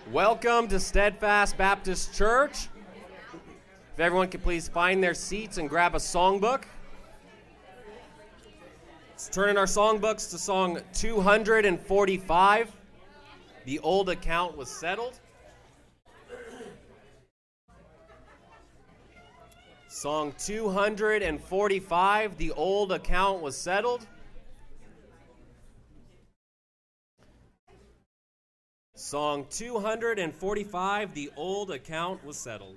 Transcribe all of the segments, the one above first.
Welcome to Steadfast Baptist Church. If everyone could please find their seats and grab a songbook. Let's turn in our songbooks to song 245. The old account was settled. Song 245, the old account was settled. Song 245, the old account was settled.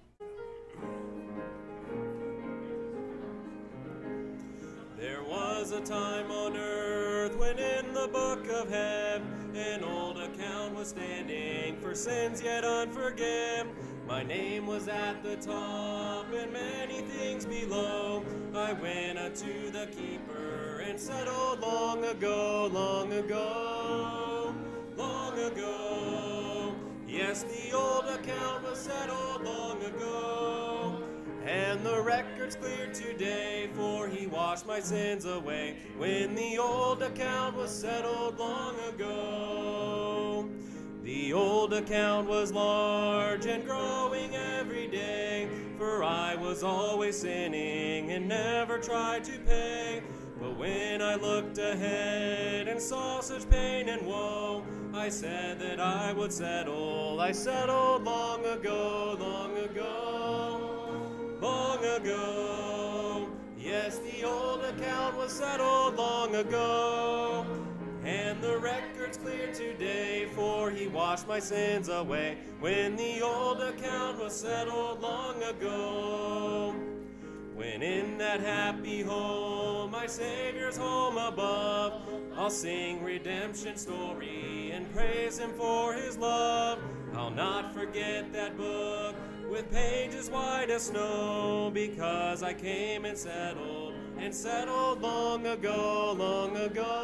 There was a time on earth when in the book of heaven an old account was standing for sins yet unforgiven. My name was at the top and many things below. I went unto the keeper and settled long ago, long ago, long ago. Yes, the old account was settled long ago. And the record's clear today, for he washed my sins away. When the old account was settled long ago. The old account was large and growing every day, for I was always sinning and never tried to pay. But when I looked ahead and saw such pain and woe, I said that I would settle. I settled long ago, long ago, long ago. Yes, the old account was settled long ago. And the record's clear today, for he washed my sins away. When the old account was settled long ago. When in that happy home, my Savior's home above, I'll sing redemption story and praise him for his love. I'll not forget that book with pages white as snow, because I came and settled long ago, long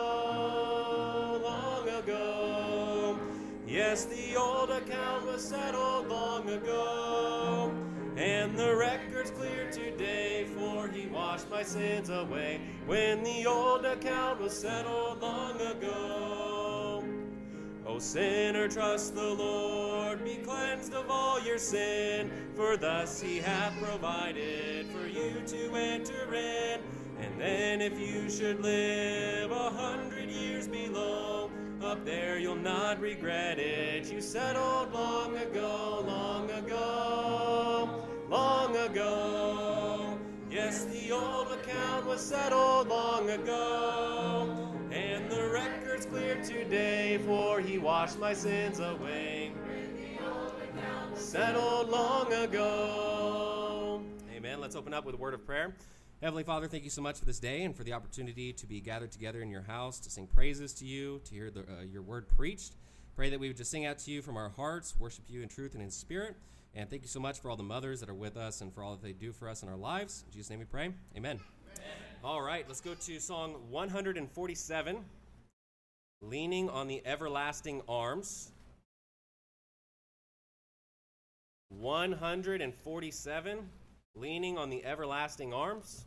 ago, long ago. Yes, the old account was settled long ago. And the record's clear today, for he washed my sins away. When the old account was settled long ago. O sinner, trust the Lord, be cleansed of all your sin, for thus he hath provided for you to enter in. And then if you should live 100 years below, up there you'll not regret it. You settled long ago, long ago, long ago. Yes, the old account was settled long ago. And the record's clear today, for he washed my sins away. Settled long ago. Amen. Let's open up with a word of prayer. Heavenly Father, thank you so much for this day and for the opportunity to be gathered together in your house, to sing praises to you, to hear your word preached. Pray that we would just sing out to you from our hearts, worship you in truth and in spirit. And thank you so much for all the mothers that are with us and for all that they do for us in our lives. In Jesus' name we pray. Amen. All right, let's go to Song 147, Leaning on the Everlasting Arms. 147, Leaning on the Everlasting Arms.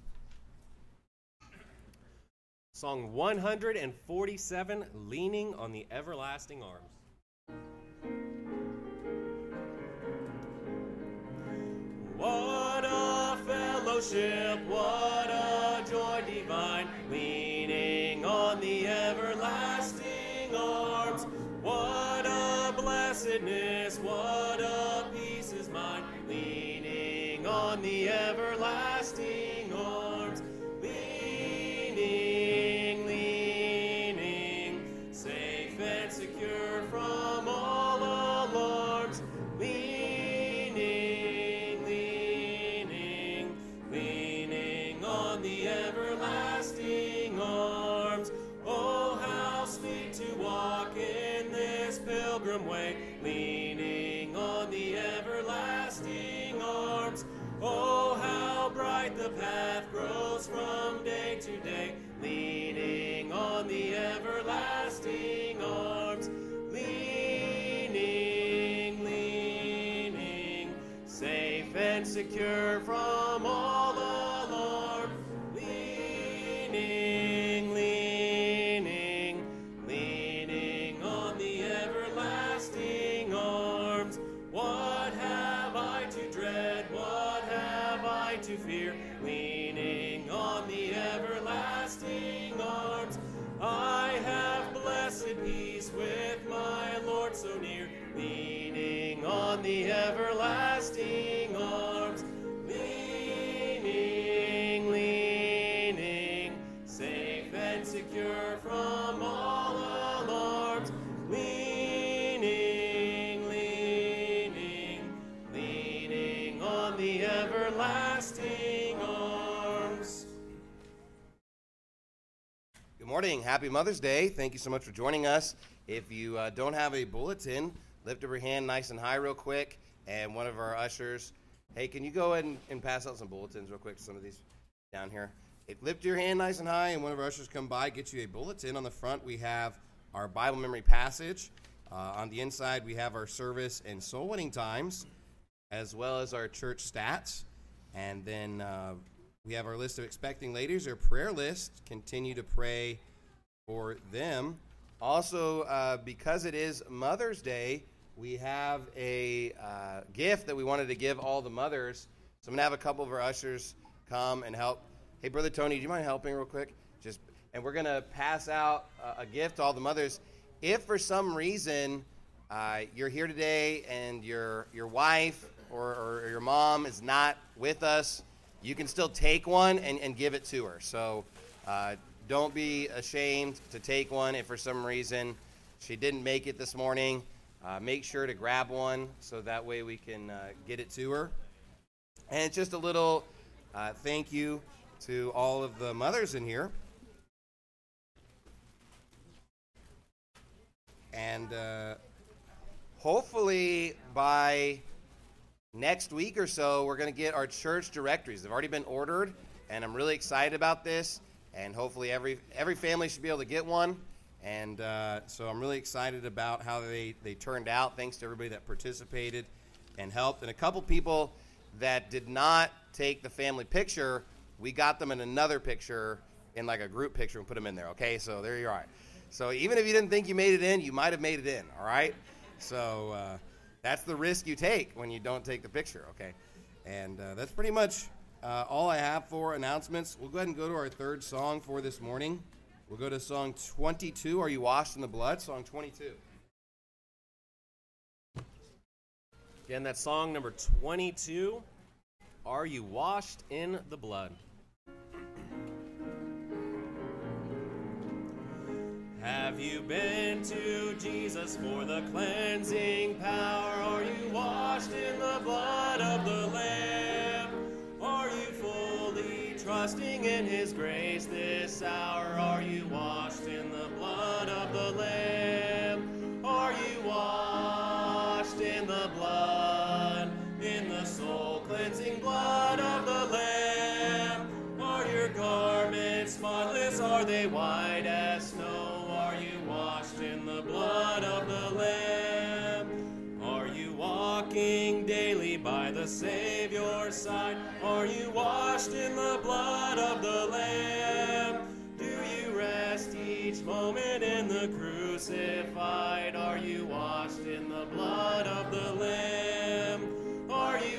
Song 147, Leaning on the Everlasting Arms. What a fellowship, what a joy divine, leaning on the everlasting arms. What a blessedness, what a peace is mine, leaning on the everlasting arms. Leaning, leaning, safe and secure from all alarms. Leaning, leaning, leaning on the everlasting arms. Oh, how sweet to walk in this pilgrim way, leaning on the everlasting arms. Oh, how bright the path grows from day to day, leaning on the everlasting arms. Leaning, leaning, safe and secure from all alarm. Leaning, leaning, leaning on the everlasting arms. near, leaning on the everlasting arms. I have blessed peace with my Lord so near, leaning on the everlasting arms. Leaning, leaning, safe and secure from all alarms. Leaning, leaning, leaning on the everlasting arms. Good morning. Happy Mother's Day. Thank you so much for joining us. If you don't have a bulletin, lift up your hand nice and high real quick, and one of our ushers, hey, can you go ahead and pass out some bulletins real quick to some of these down here? Lift your hand nice and high, and one of our ushers come by, get you a bulletin. On the front, we have our Bible memory passage. On the inside, we have our service and soul winning times, as well as our church stats. And then we have our list of expecting ladies, our prayer list. Continue to pray for them. Also, because it is Mother's Day, we have a gift that we wanted to give all the mothers. So I'm going to have a couple of our ushers come and help. Hey, Brother Tony, do you mind helping real quick? And we're going to pass out a gift to all the mothers. If for some reason you're here today and your wife or your mom is not with us, you can still take one and give it to her. So don't be ashamed to take one if for some reason she didn't make it this morning. Make sure to grab one so that way we can get it to her. And just a little thank you to all of the mothers in here. And hopefully by next week or so, we're going to get our church directories. They've already been ordered, and I'm really excited about this. And hopefully every family should be able to get one. And so I'm really excited about how they turned out. Thanks to everybody that participated and helped. And a couple people that did not take the family picture, we got them in another picture, in like a group picture, and put them in there. Okay, so there you are. So even if you didn't think you made it in, you might have made it in, all right? So that's the risk you take when you don't take the picture, okay? And that's pretty much all I have for announcements. We'll go ahead and go to our third song for this morning. We'll go to song 22, Are You Washed in the Blood? Song 22. Again, that's song number 22, Are You Washed in the Blood? Have you been to Jesus for the cleansing power? Are you washed in the blood of the Lamb? Are you fully trusting in His grace this hour? Are you washed in the blood of the Lamb? Are you washed in the blood, in the soul-cleansing blood of the Lamb? Are your garments spotless? Are they white as snow? Are you washed in the blood of the Lamb? Are you walking daily by the Savior's side? Are you washed in the blood of the Lamb? Do you rest each moment in the crucified? Are you washed in the blood of the Lamb? Are you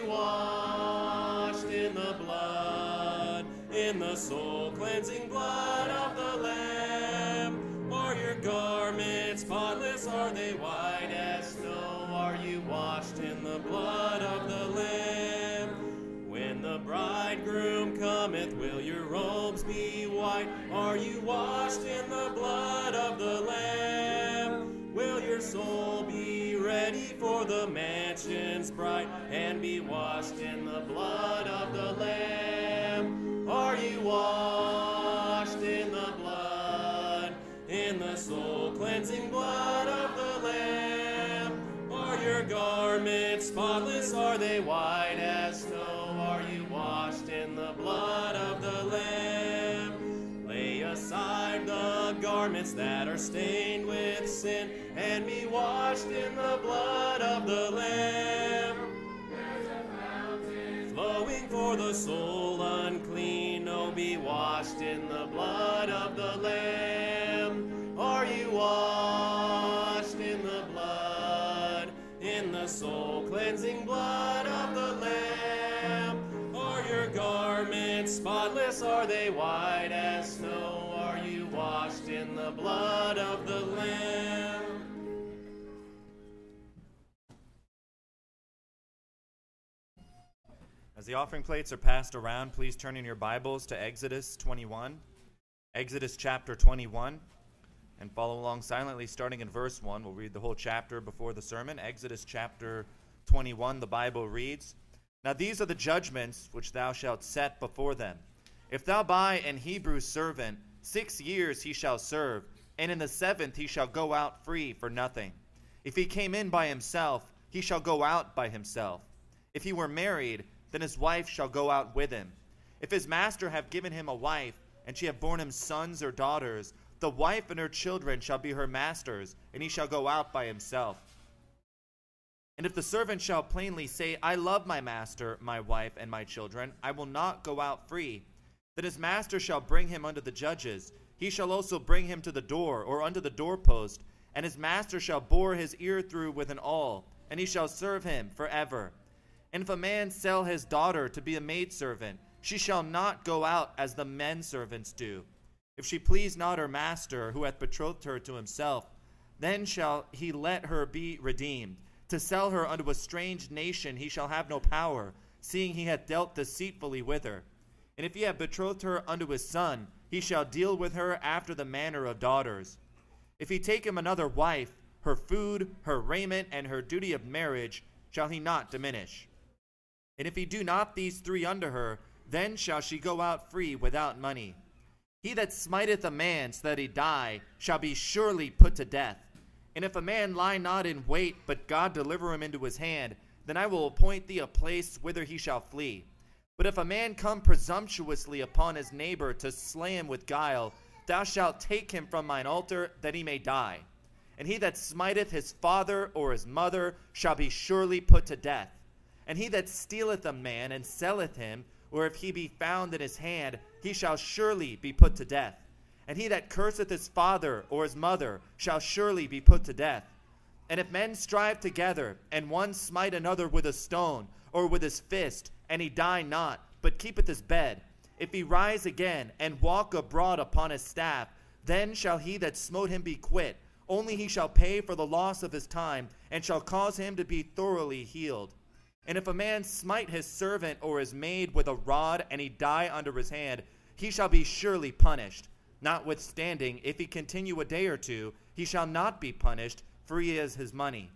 washed in the blood, in the soul-cleansing blood of the Lamb? Are your garments spotless? Are they white as snow? Are you washed in the blood of the Lamb? When the bridegroom cometh, will your robes be white? Are you washed in the blood of the Lamb? Will your soul be ready for the mansions bright and be washed in the blood of the Lamb? Are you washed in the blood, in the soul-cleansing blood of the Lamb? Are your garments spotless? Are they white as snow? Are you washed in the blood of the Lamb? Lay aside the garments that are stained with sin and be washed in the blood of the Lamb. There's a fountain flowing for the soul unclean. Oh, be washed in the blood of the Lamb. Are you washed in the blood, in the soul-cleansing blood of the Lamb? Are your garments the blood of the Lamb. As the offering plates are passed around, please turn in your Bibles to Exodus 21. Exodus chapter 21. And follow along silently starting in verse 1. We'll read the whole chapter before the sermon. Exodus chapter 21, the Bible reads, Now these are the judgments which thou shalt set before them. If thou buy an Hebrew servant, 6 years he shall serve, and in the 7th he shall go out free for nothing. If he came in by himself, he shall go out by himself. If he were married, then his wife shall go out with him. If his master have given him a wife, and she have borne him sons or daughters, the wife and her children shall be her master's, and he shall go out by himself. And if the servant shall plainly say, I love my master, my wife, and my children, I will not go out free, then his master shall bring him unto the judges. He shall also bring him to the door, or unto the doorpost, and his master shall bore his ear through with an awl, and he shall serve him forever. And if a man sell his daughter to be a maidservant, she shall not go out as the men servants do. If she please not her master, who hath betrothed her to himself, then shall he let her be redeemed. To sell her unto a strange nation he shall have no power, seeing he hath dealt deceitfully with her. And if he have betrothed her unto his son, he shall deal with her after the manner of daughters. If he take him another wife, her food, her raiment, and her duty of marriage shall he not diminish. And if he do not these 3 unto her, then shall she go out free without money. He that smiteth a man so that he die shall be surely put to death. And if a man lie not in wait, but God deliver him into his hand, then I will appoint thee a place whither he shall flee. But if a man come presumptuously upon his neighbor to slay him with guile, thou shalt take him from mine altar, that he may die. And he that smiteth his father or his mother shall be surely put to death. And he that stealeth a man and selleth him, or if he be found in his hand, he shall surely be put to death. And he that curseth his father or his mother shall surely be put to death. And if men strive together, and one smite another with a stone, or with his fist, and he die not, but keepeth his bed, if he rise again, and walk abroad upon his staff, then shall he that smote him be quit. Only he shall pay for the loss of his time, and shall cause him to be thoroughly healed. And if a man smite his servant or his maid with a rod, and he die under his hand, he shall be surely punished. Notwithstanding, if he continue a day or 2, he shall not be punished, for he is his money.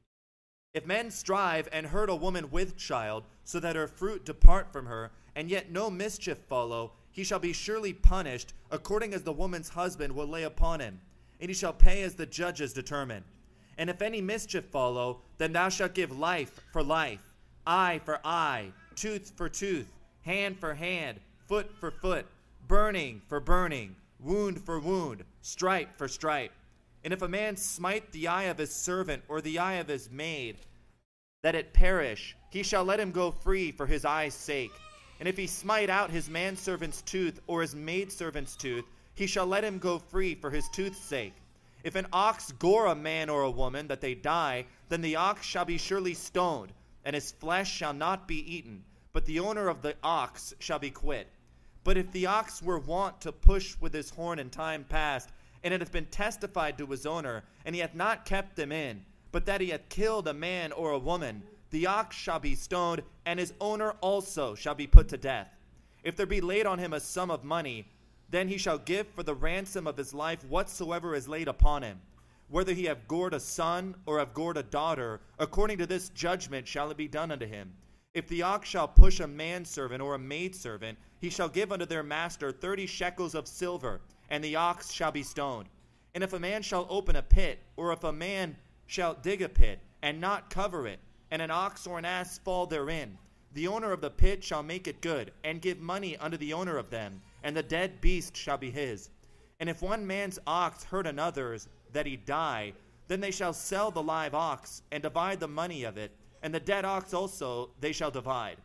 If men strive and hurt a woman with child, so that her fruit depart from her, and yet no mischief follow, he shall be surely punished, according as the woman's husband will lay upon him, and he shall pay as the judges determine. And if any mischief follow, then thou shalt give life for life, eye for eye, tooth for tooth, hand for hand, foot for foot, burning for burning, wound for wound, stripe for stripe. And if a man smite the eye of his servant or the eye of his maid, that it perish, he shall let him go free for his eye's sake. And if he smite out his manservant's tooth or his maidservant's tooth, he shall let him go free for his tooth's sake. If an ox gore a man or a woman that they die, then the ox shall be surely stoned, and his flesh shall not be eaten, but the owner of the ox shall be quit. But if the ox were wont to push with his horn in time past, and it hath been testified to his owner, and he hath not kept them in, but that he hath killed a man or a woman, the ox shall be stoned, and his owner also shall be put to death. If there be laid on him a sum of money, then he shall give for the ransom of his life whatsoever is laid upon him. Whether he have gored a son or have gored a daughter, according to this judgment shall it be done unto him. If the ox shall push a manservant or a maidservant, he shall give unto their master 30 shekels of silver, and the ox shall be stoned. And if a man shall open a pit, or if a man shall dig a pit, and not cover it, and an ox or an ass fall therein, the owner of the pit shall make it good, and give money unto the owner of them, and the dead beast shall be his. And if one man's ox hurt another's, that he die, then they shall sell the live ox, and divide the money of it, and the dead ox also they shall divide.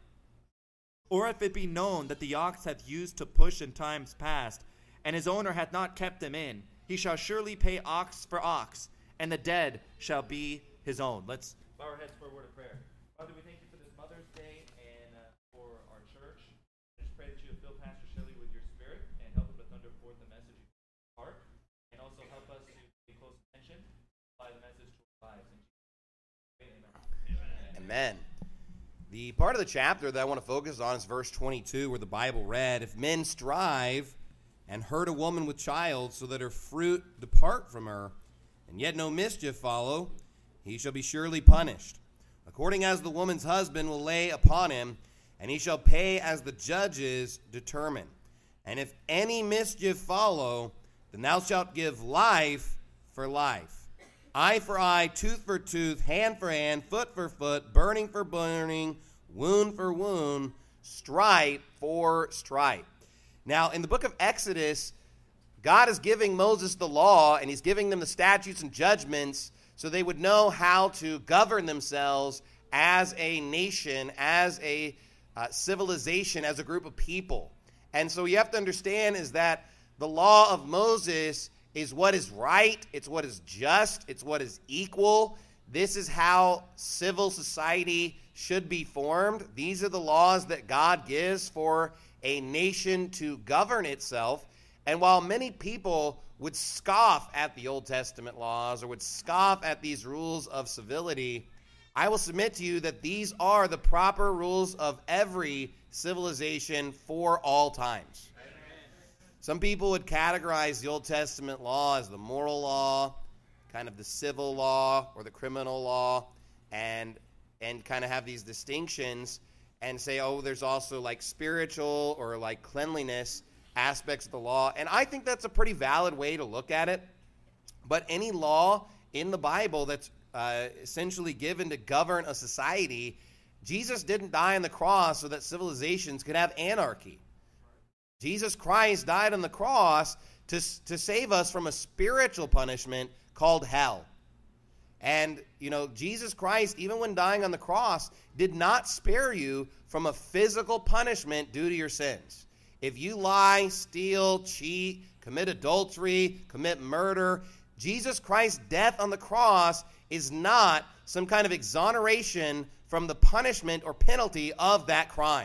Or if it be known that the ox hath used to push in times past, and his owner hath not kept them in, he shall surely pay ox for ox, and the dead shall be his own. Let's bow our heads for a word of prayer. Father, we thank you for this Mother's Day and for our church. I just pray that you would fill Pastor Shelley with your spirit and help him to thunder forth the message of your heart. And also Amen. The part of the chapter that I want to focus on is verse 22, where the Bible read, "If men strive and hurt a woman with child, so that her fruit depart from her, and yet no mischief follow, he shall be surely punished, according as the woman's husband will lay upon him, and he shall pay as the judges determine. And if any mischief follow, then thou shalt give life for life, eye for eye, tooth for tooth, hand for hand, foot for foot, burning for burning, wound for wound, stripe for stripe." Now, in the book of Exodus, God is giving Moses the law, and he's giving them the statutes and judgments so they would know how to govern themselves as a nation, as a civilization, as a group of people. And so you have to understand is that the law of Moses is what is right, it's what is just, it's what is equal. This is how civil society should be formed. These are the laws that God gives for a nation to govern itself. And while many people would scoff at the Old Testament laws or would scoff at these rules of civility, I will submit to you that these are the proper rules of every civilization for all times. Some people would categorize the Old Testament law as the moral law, kind of the civil law or the criminal law, and kind of have these distinctions and say, oh, there's also like spiritual or like cleanliness aspects of the law. And I think that's a pretty valid way to look at it. But any law in the Bible that's essentially given to govern a society, Jesus didn't die on the cross so that civilizations could have anarchy. Jesus Christ died on the cross to save us from a spiritual punishment called hell. And, Jesus Christ, even when dying on the cross, did not spare you from a physical punishment due to your sins. If you lie, steal, cheat, commit adultery, commit murder, Jesus Christ's death on the cross is not some kind of exoneration from the punishment or penalty of that crime.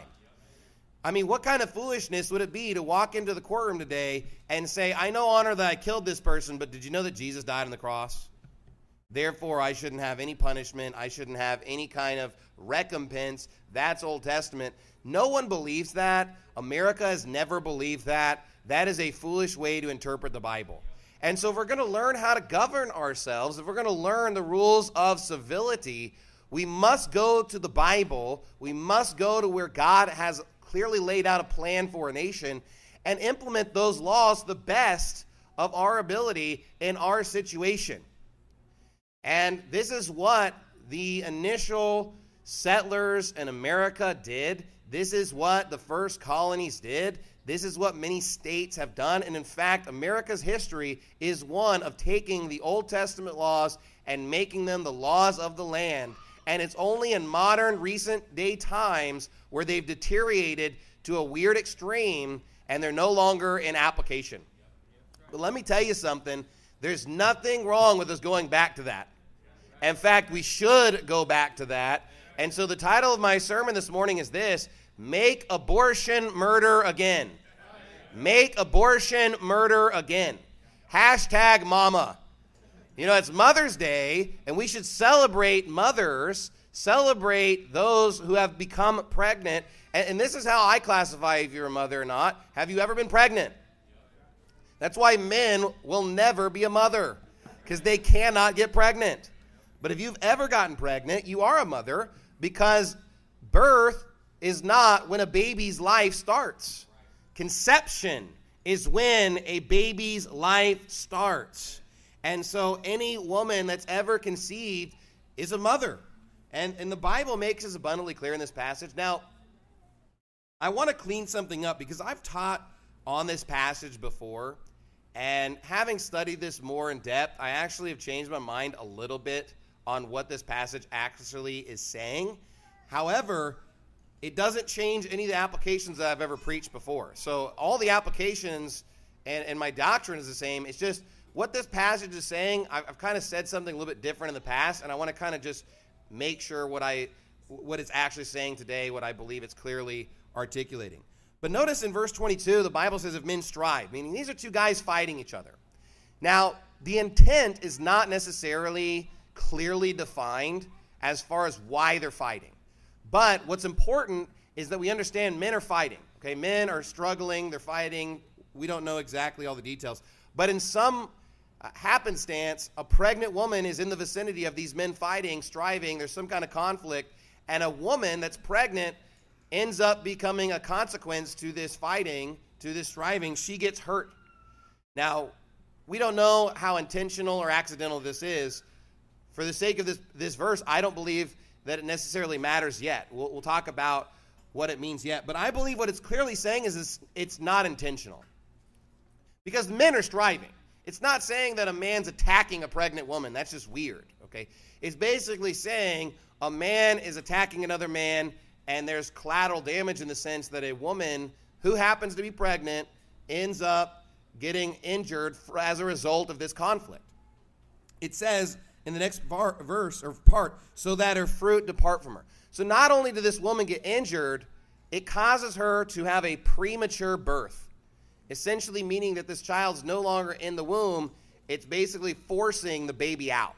I mean, what kind of foolishness would it be to walk into the courtroom today and say, I know, Honor, that I killed this person, but did you know that Jesus died on the cross? Therefore, I shouldn't have any punishment. I shouldn't have any kind of recompense. That's Old Testament. No one believes that. America has never believed that. That is a foolish way to interpret the Bible. And so if we're going to learn how to govern ourselves, if we're going to learn the rules of civility, we must go to the Bible. We must go to where God has clearly laid out a plan for a nation and implement those laws to the best of our ability in our situation. And this is what the initial settlers in America did. This is what the first colonies did. This is what many states have done. And in fact, America's history is one of taking the Old Testament laws and making them the laws of the land. And it's only in modern, recent day times where they've deteriorated to a weird extreme and they're no longer in application. But let me tell you something. There's nothing wrong with us going back to that. In fact, we should go back to that. And so the title of my sermon this morning is this: Make Abortion Murder Again. Make abortion murder again. Hashtag mama. It's Mother's Day, and we should celebrate mothers, celebrate those who have become pregnant. And this is how I classify if you're a mother or not. Have you ever been pregnant? That's why men will never be a mother, because they cannot get pregnant. But if you've ever gotten pregnant, you are a mother, because birth is not when a baby's life starts. Conception is when a baby's life starts. And so any woman that's ever conceived is a mother. And the Bible makes this abundantly clear in this passage. Now, I want to clean something up because I've taught on this passage before. And having studied this more in depth, I actually have changed my mind a little bit on what this passage actually is saying. However, it doesn't change any of the applications that I've ever preached before. So all the applications and my doctrine is the same. It's just what this passage is saying, I've kind of said something a little bit different in the past, and I want to kind of just make sure what it's actually saying today, what I believe it's clearly articulating. But notice in verse 22, the Bible says if men strive, meaning these are two guys fighting each other. Now, the intent is not necessarily clearly defined as far as why they're fighting. But what's important is that we understand men are fighting. Okay, men are struggling, they're fighting. We don't know exactly all the details. But in some happenstance, a pregnant woman is in the vicinity of these men fighting, striving. There's some kind of conflict. And a woman that's pregnant ends up becoming a consequence to this fighting, to this striving. She gets hurt. Now, we don't know how intentional or accidental this is. For the sake of this verse, I don't believe that it necessarily matters yet. We'll talk about what it means yet. But I believe what it's clearly saying is it's not intentional. Because men are striving. It's not saying that a man's attacking a pregnant woman. That's just weird, okay? It's basically saying a man is attacking another man, and there's collateral damage in the sense that a woman who happens to be pregnant ends up getting injured as a result of this conflict. It says in the next verse or part, so that her fruit depart from her. So not only did this woman get injured, it causes her to have a premature birth, essentially meaning that this child's no longer in the womb. It's basically forcing the baby out.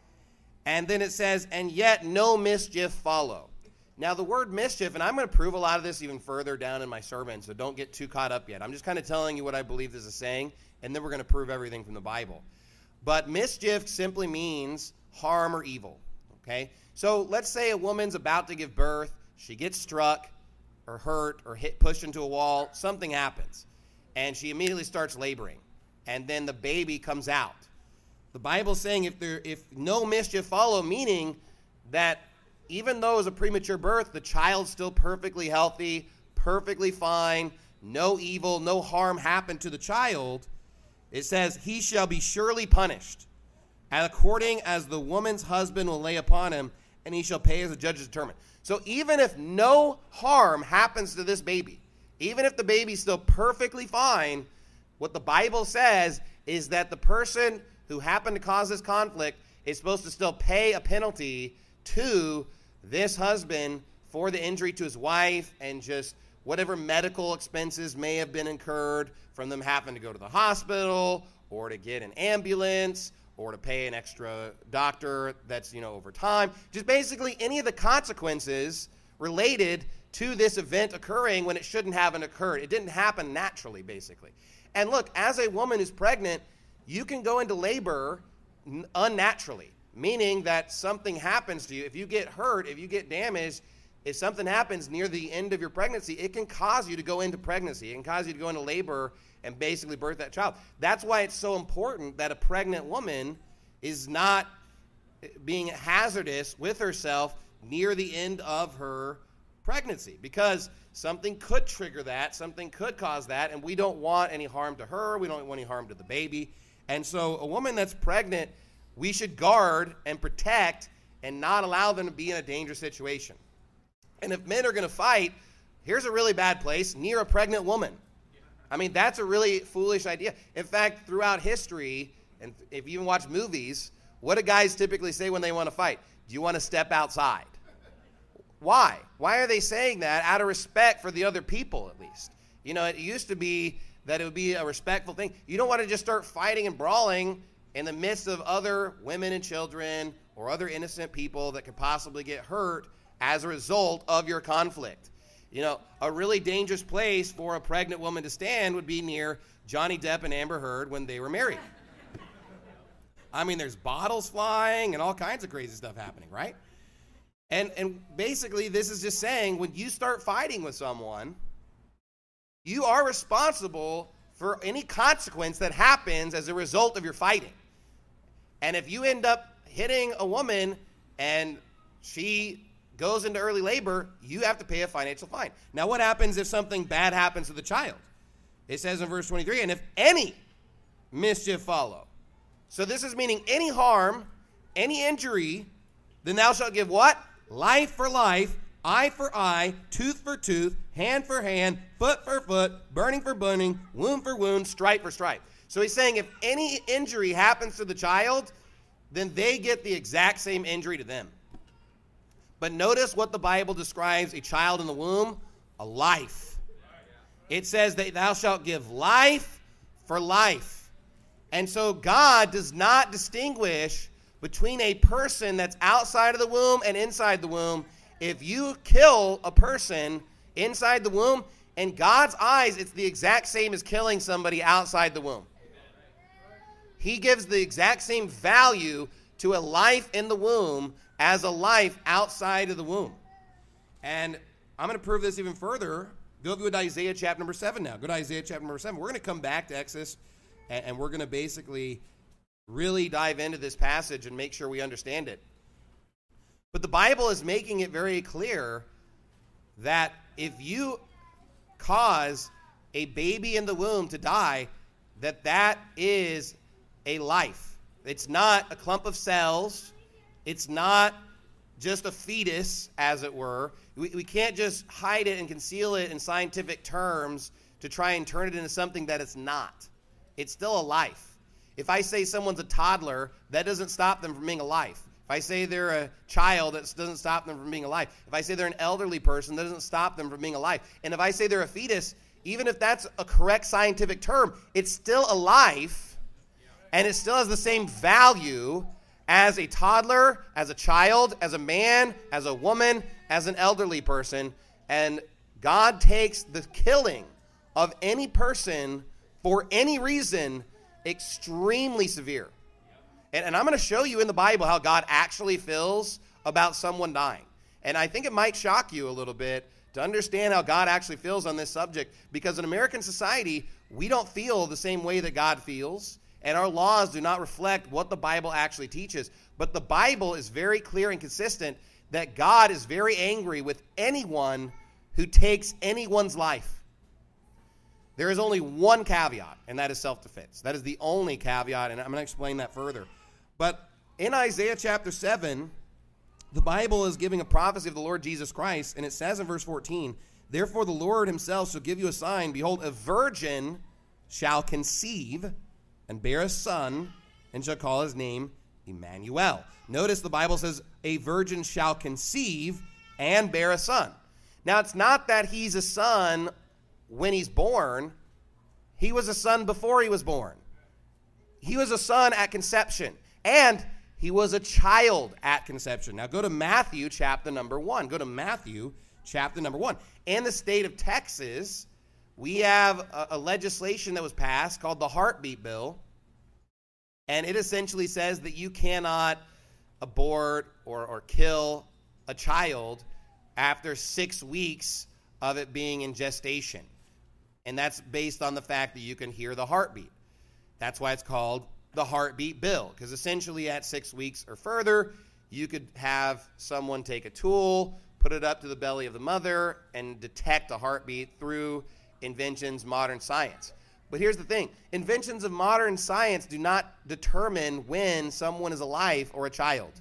And then it says, and yet no mischief follow. Now the word mischief, and I'm going to prove a lot of this even further down in my sermon, so don't get too caught up yet. I'm just kind of telling you what I believe this is saying, and then we're going to prove everything from the Bible. But mischief simply means harm or evil, okay? So let's say a woman's about to give birth, she gets struck or hurt or pushed into a wall, something happens, and she immediately starts laboring, and then the baby comes out. The Bible's saying if no mischief follow, meaning that even though it was a premature birth, the child's still perfectly healthy, perfectly fine, no evil, no harm happened to the child. It says, he shall be surely punished, according as the woman's husband will lay upon him, and he shall pay as the judges determine. So even if no harm happens to this baby, even if the baby's still perfectly fine, what the Bible says is that the person who happened to cause this conflict is supposed to still pay a penalty to this husband for the injury to his wife and just whatever medical expenses may have been incurred from them having to go to the hospital or to get an ambulance or to pay an extra doctor that's, over time. Just basically any of the consequences related to this event occurring when it shouldn't have occurred. It didn't happen naturally, basically. And look, as a woman who's pregnant, you can go into labor unnaturally, meaning that something happens to you. If you get hurt, if you get damaged, if something happens near the end of your pregnancy, it can cause you to go into pregnancy. It can cause you to go into labor and basically birth that child. That's why it's so important that a pregnant woman is not being hazardous with herself near the end of her pregnancy, because something could trigger that, something could cause that, and we don't want any harm to her. We don't want any harm to the baby. And so a woman that's pregnant, we should guard and protect and not allow them to be in a dangerous situation. And if men are going to fight, here's a really bad place, near a pregnant woman. I mean, that's a really foolish idea. In fact, throughout history, and if you even watch movies, what do guys typically say when they want to fight? Do you want to step outside? Why? Why are they saying that? Out of respect for the other people, at least. It used to be that it would be a respectful thing. You don't want to just start fighting and brawling in the midst of other women and children or other innocent people that could possibly get hurt as a result of your conflict. A really dangerous place for a pregnant woman to stand would be near Johnny Depp and Amber Heard when they were married. I mean, there's bottles flying and all kinds of crazy stuff happening, right? And basically, this is just saying when you start fighting with someone, you are responsible for any consequence that happens as a result of your fighting. And if you end up hitting a woman and she goes into early labor, you have to pay a financial fine. Now, what happens if something bad happens to the child? It says in verse 23, and if any mischief follow. So this is meaning any harm, any injury, then thou shalt give what? Life for life, eye for eye, tooth for tooth, hand for hand, foot for foot, burning for burning, wound for wound, stripe for stripe. So he's saying if any injury happens to the child, then they get the exact same injury to them. But notice what the Bible describes a child in the womb, a life. It says that thou shalt give life for life. And so God does not distinguish between a person that's outside of the womb and inside the womb. If you kill a person inside the womb, in God's eyes, it's the exact same as killing somebody outside the womb. He gives the exact same value to a life in the womb as a life outside of the womb. And I'm going to prove this even further. Go to Isaiah chapter number 7 now. Go to Isaiah chapter number 7. We're going to come back to Exodus, and we're going to basically really dive into this passage and make sure we understand it. But the Bible is making it very clear that if you cause a baby in the womb to die, that is a life. It's not a clump of cells. It's not just a fetus, as it were. We can't just hide it and conceal it in scientific terms to try and turn it into something that it's not. It's still a life. If I say someone's a toddler, that doesn't stop them from being a life. If I say they're a child, that doesn't stop them from being alive. If I say they're an elderly person, that doesn't stop them from being alive. And if I say they're a fetus, even if that's a correct scientific term, it's still a life, and it still has the same value as a toddler, as a child, as a man, as a woman, as an elderly person. And God takes the killing of any person for any reason extremely severe. And I'm going to show you in the Bible how God actually feels about someone dying. And I think it might shock you a little bit to understand how God actually feels on this subject, because in American society, we don't feel the same way that God feels, and our laws do not reflect what the Bible actually teaches. But the Bible is very clear and consistent that God is very angry with anyone who takes anyone's life. There is only one caveat, and that is self-defense. That is the only caveat, and I'm going to explain that further. But in Isaiah chapter 7, the Bible is giving a prophecy of the Lord Jesus Christ, and it says in verse 14, "Therefore the Lord himself shall give you a sign. Behold, a virgin shall conceive and bear a son, and shall call his name Emmanuel." Notice the Bible says a virgin shall conceive and bear a son. Now, it's not that he's a son when he's born. He was a son before he was born. He was a son at conception. And he was a child at conception. Now go to Matthew chapter number 1. Go to Matthew chapter number 1. In the state of Texas, we have a legislation that was passed called the Heartbeat Bill. And it essentially says that you cannot abort or kill a child after 6 weeks of it being in gestation. And that's based on the fact that you can hear the heartbeat. That's why it's called the Heartbeat Bill, because essentially at 6 weeks or further, you could have someone take a tool, put it up to the belly of the mother, and detect a heartbeat through inventions, modern science. But here's the thing. Inventions of modern science do not determine when someone is alive or a child.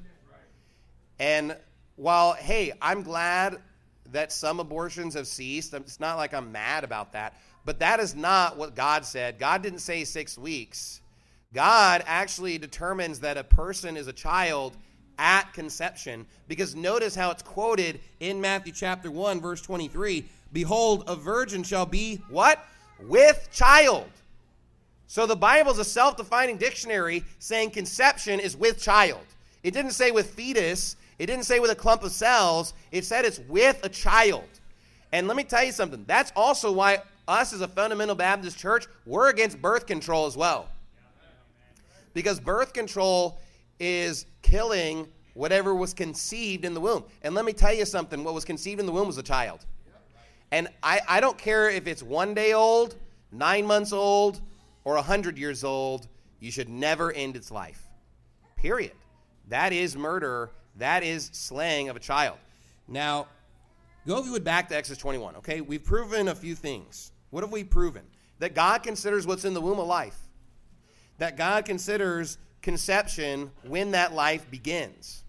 And while, hey, I'm glad that some abortions have ceased, it's not like I'm mad about that, but that is not what God said. God didn't say 6 weeks. God actually determines that a person is a child at conception, because notice how it's quoted in Matthew chapter 1, verse 23. "Behold, a virgin shall be," what? "With child." So the Bible is a self-defining dictionary saying conception is with child. It didn't say with fetus. It didn't say with a clump of cells. It said it's with a child. And let me tell you something. That's also why us as a fundamental Baptist church, we're against birth control as well. Because birth control is killing whatever was conceived in the womb. And let me tell you something. What was conceived in the womb was a child. And I don't care if it's 1 day old, 9 months old, or 100 years old. You should never end its life. Period. That is murder. That is slaying of a child. Now, go if you would back to Exodus 21, okay? We've proven a few things. What have we proven? That God considers what's in the womb a life. That God considers conception when that life begins.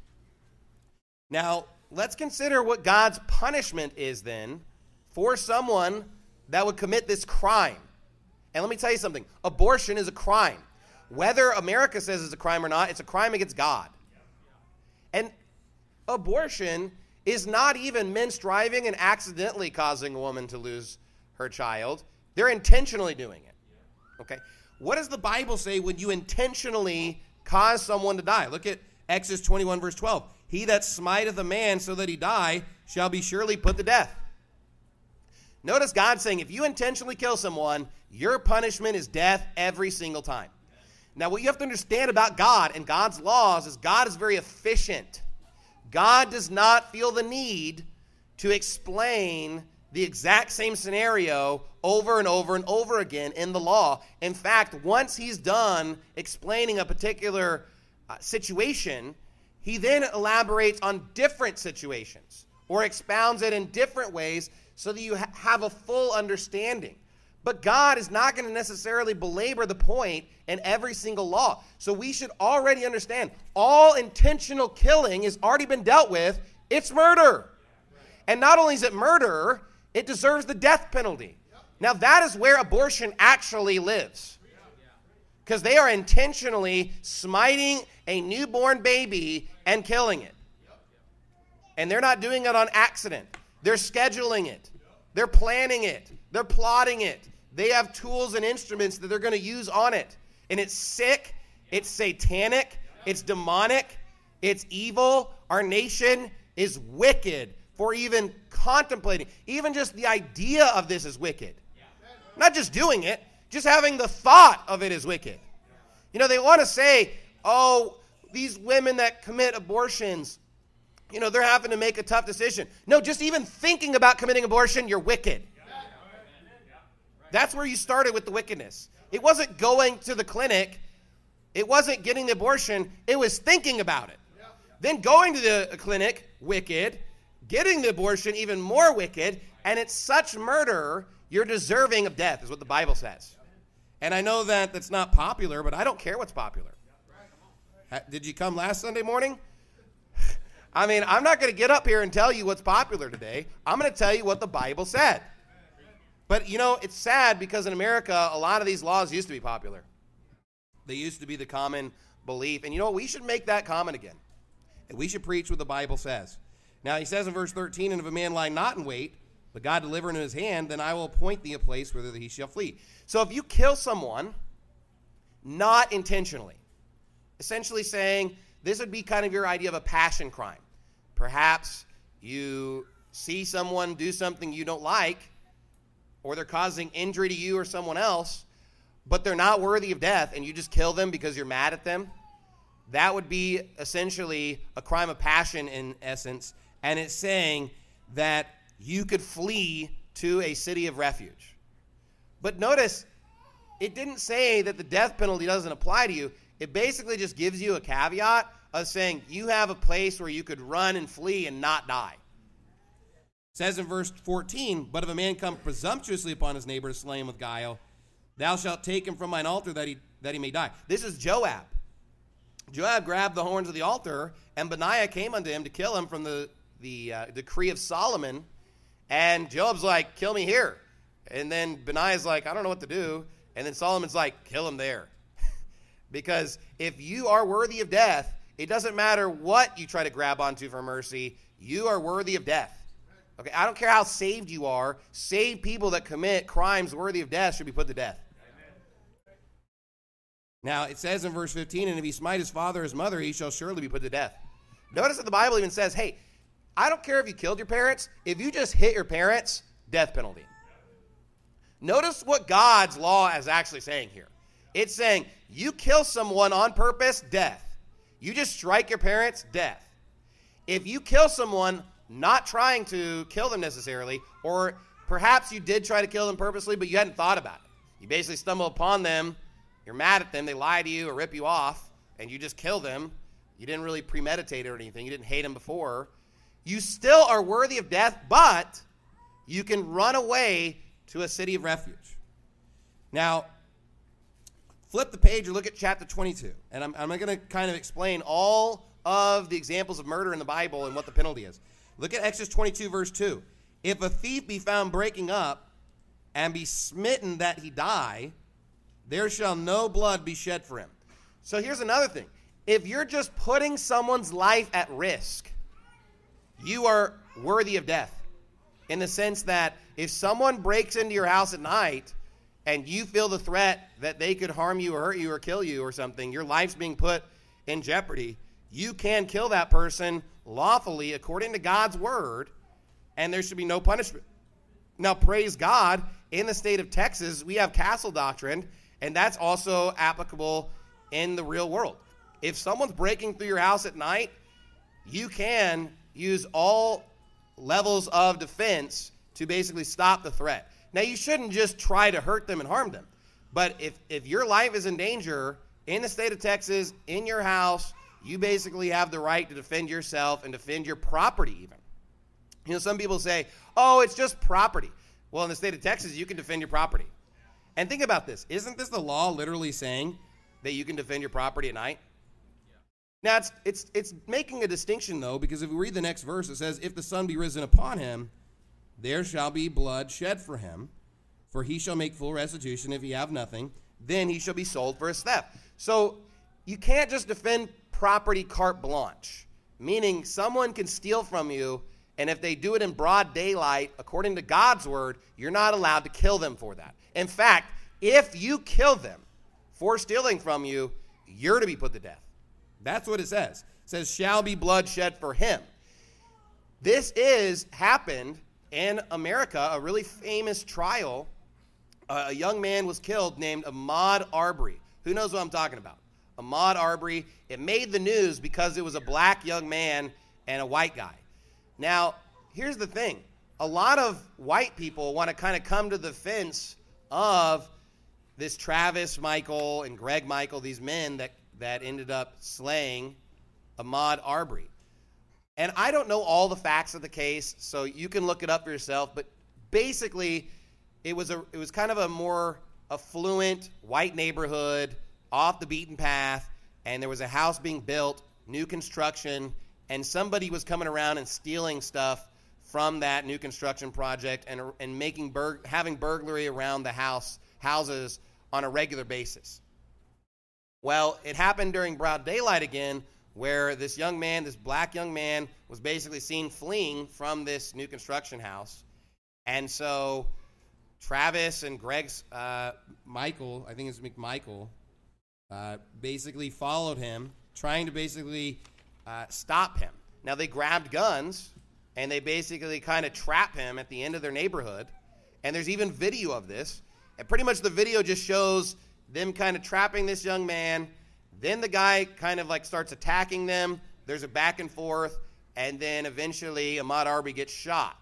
Now, let's consider what God's punishment is then for someone that would commit this crime. And let me tell you something. Abortion is a crime. Whether America says it's a crime or not, it's a crime against God. And abortion is not even men striving and accidentally causing a woman to lose her child. They're intentionally doing it. Okay? What does the Bible say when you intentionally cause someone to die? Look at Exodus 21, verse 12. He that smiteth a man so that he die shall be surely put to death. Notice God saying, if you intentionally kill someone, your punishment is death every single time. Now, what you have to understand about God and God's laws is God is very efficient. God does not feel the need to explain the exact same scenario over and over and over again in the law. In fact, once he's done explaining a particular situation, he then elaborates on different situations or expounds it in different ways so that you have a full understanding. But God is not going to necessarily belabor the point in every single law. So we should already understand all intentional killing has already been dealt with. It's murder. And not only is it murder, it deserves the death penalty. Now that is where abortion actually lives. Because they are intentionally smiting a newborn baby and killing it. And they're not doing it on accident. They're scheduling it. They're planning it. They're plotting it. They have tools and instruments that they're going to use on it. And it's sick. It's satanic. It's demonic. It's evil. Our nation is wicked for even contemplating. Even just the idea of this is wicked. Not just doing it. Just having the thought of it is wicked. You know, they want to say, oh, these women that commit abortions, you know, they're having to make a tough decision. No, just even thinking about committing abortion, you're wicked. That's where you started with the wickedness. It wasn't going to the clinic. It wasn't getting the abortion. It was thinking about it. Then going to the clinic, wicked. Getting the abortion, even more wicked. And it's such murder, you're deserving of death, is what the Bible says. And I know that that's not popular, but I don't care what's popular. Did you come last Sunday morning? I mean, I'm not going to get up here and tell you what's popular today. I'm going to tell you what the Bible said. But, you know, it's sad because in America, a lot of these laws used to be popular. They used to be the common belief. And, you know, we should make that common again. And we should preach what the Bible says. Now, he says in verse 13, and if a man lie not in wait, but God deliver into his hand, then I will appoint thee a place whither he shall flee. So if you kill someone, not intentionally, essentially saying this would be kind of your idea of a passion crime. Perhaps you see someone do something you don't like, or they're causing injury to you or someone else, but they're not worthy of death, and you just kill them because you're mad at them. That would be essentially a crime of passion in essence, and it's saying that you could flee to a city of refuge. But notice, it didn't say that the death penalty doesn't apply to you. It basically just gives you a caveat of saying you have a place where you could run and flee and not die. It says in verse 14, but if a man come presumptuously upon his neighbor to slay him with guile, thou shalt take him from mine altar that he may die. This is Joab. Joab grabbed the horns of the altar, and Benaiah came unto him to kill him from the decree of Solomon. And Joab's like, kill me here. And then Benaiah's like, I don't know what to do. And then Solomon's like, kill him there. Because if you are worthy of death, it doesn't matter what you try to grab onto for mercy. You are worthy of death. Okay, I don't care how saved you are. Saved people that commit crimes worthy of death should be put to death. Now, it says in verse 15, and if he smite his father or his mother, he shall surely be put to death. Notice that the Bible even says, hey, I don't care if you killed your parents. If you just hit your parents, death penalty. Notice what God's law is actually saying here. It's saying you kill someone on purpose, death. You just strike your parents, death. If you kill someone not trying to kill them necessarily, or perhaps you did try to kill them purposely, but you hadn't thought about it. You basically stumble upon them, you're mad at them, they lie to you or rip you off, and you just kill them. You didn't really premeditate it or anything. You didn't hate them before. You still are worthy of death, but you can run away to a city of refuge. Now, flip the page or look at chapter 22. And I'm going to kind of explain all of the examples of murder in the Bible and what the penalty is. Look at Exodus 22, verse 2. If a thief be found breaking up and be smitten that he die, there shall no blood be shed for him. So here's another thing. If you're just putting someone's life at risk, you are worthy of death. In the sense that if someone breaks into your house at night and you feel the threat that they could harm you or hurt you or kill you or something, your life's being put in jeopardy, you can kill that person lawfully according to God's word, and there should be no punishment. Now, praise God, in the state of Texas, we have castle doctrine, and that's also applicable in the real world. If someone's breaking through your house at night, you can use all levels of defense to basically stop the threat. Now, you shouldn't just try to hurt them and harm them. But if your life is in danger in the state of Texas, in your house, you basically have the right to defend yourself and defend your property even. You know, some people say, oh, it's just property. Well, in the state of Texas, you can defend your property. And think about this. Isn't this the law literally saying that you can defend your property at night? Now, it's making a distinction, though, because if we read the next verse, it says, if the sun be risen upon him, there shall be blood shed for him, for he shall make full restitution if he have nothing, then he shall be sold for his theft. So you can't just defend property carte blanche, meaning someone can steal from you, and if they do it in broad daylight, according to God's word, you're not allowed to kill them for that. In fact, if you kill them for stealing from you, you're to be put to death. That's what it says. It says, shall be blood shed for him. This happened in America, a really famous trial. A young man was killed named Ahmaud Arbery. Who knows what I'm talking about? Ahmaud Arbery. It made the news because it was a black young man and a white guy. Now, here's the thing. A lot of white people want to kind of come to the defense of this Travis Michael and Greg Michael, these men that ended up slaying Ahmaud Arbery. And I don't know all the facts of the case, so you can look it up for yourself, but basically it was kind of a more affluent white neighborhood, off the beaten path, and there was a house being built, new construction, and somebody was coming around and stealing stuff from that new construction project and having burglary around the houses on a regular basis. Well, it happened during broad daylight again, where this black young man, was basically seen fleeing from this new construction house. And so Travis and Greg's Michael, I think it's McMichael, basically followed him, trying to basically stop him. Now, they grabbed guns, and they basically kind of trap him at the end of their neighborhood. And there's even video of this. And pretty much the video just shows them kind of trapping this young man. Then the guy kind of like starts attacking them. There's a back and forth. And then eventually Ahmaud Arbery gets shot.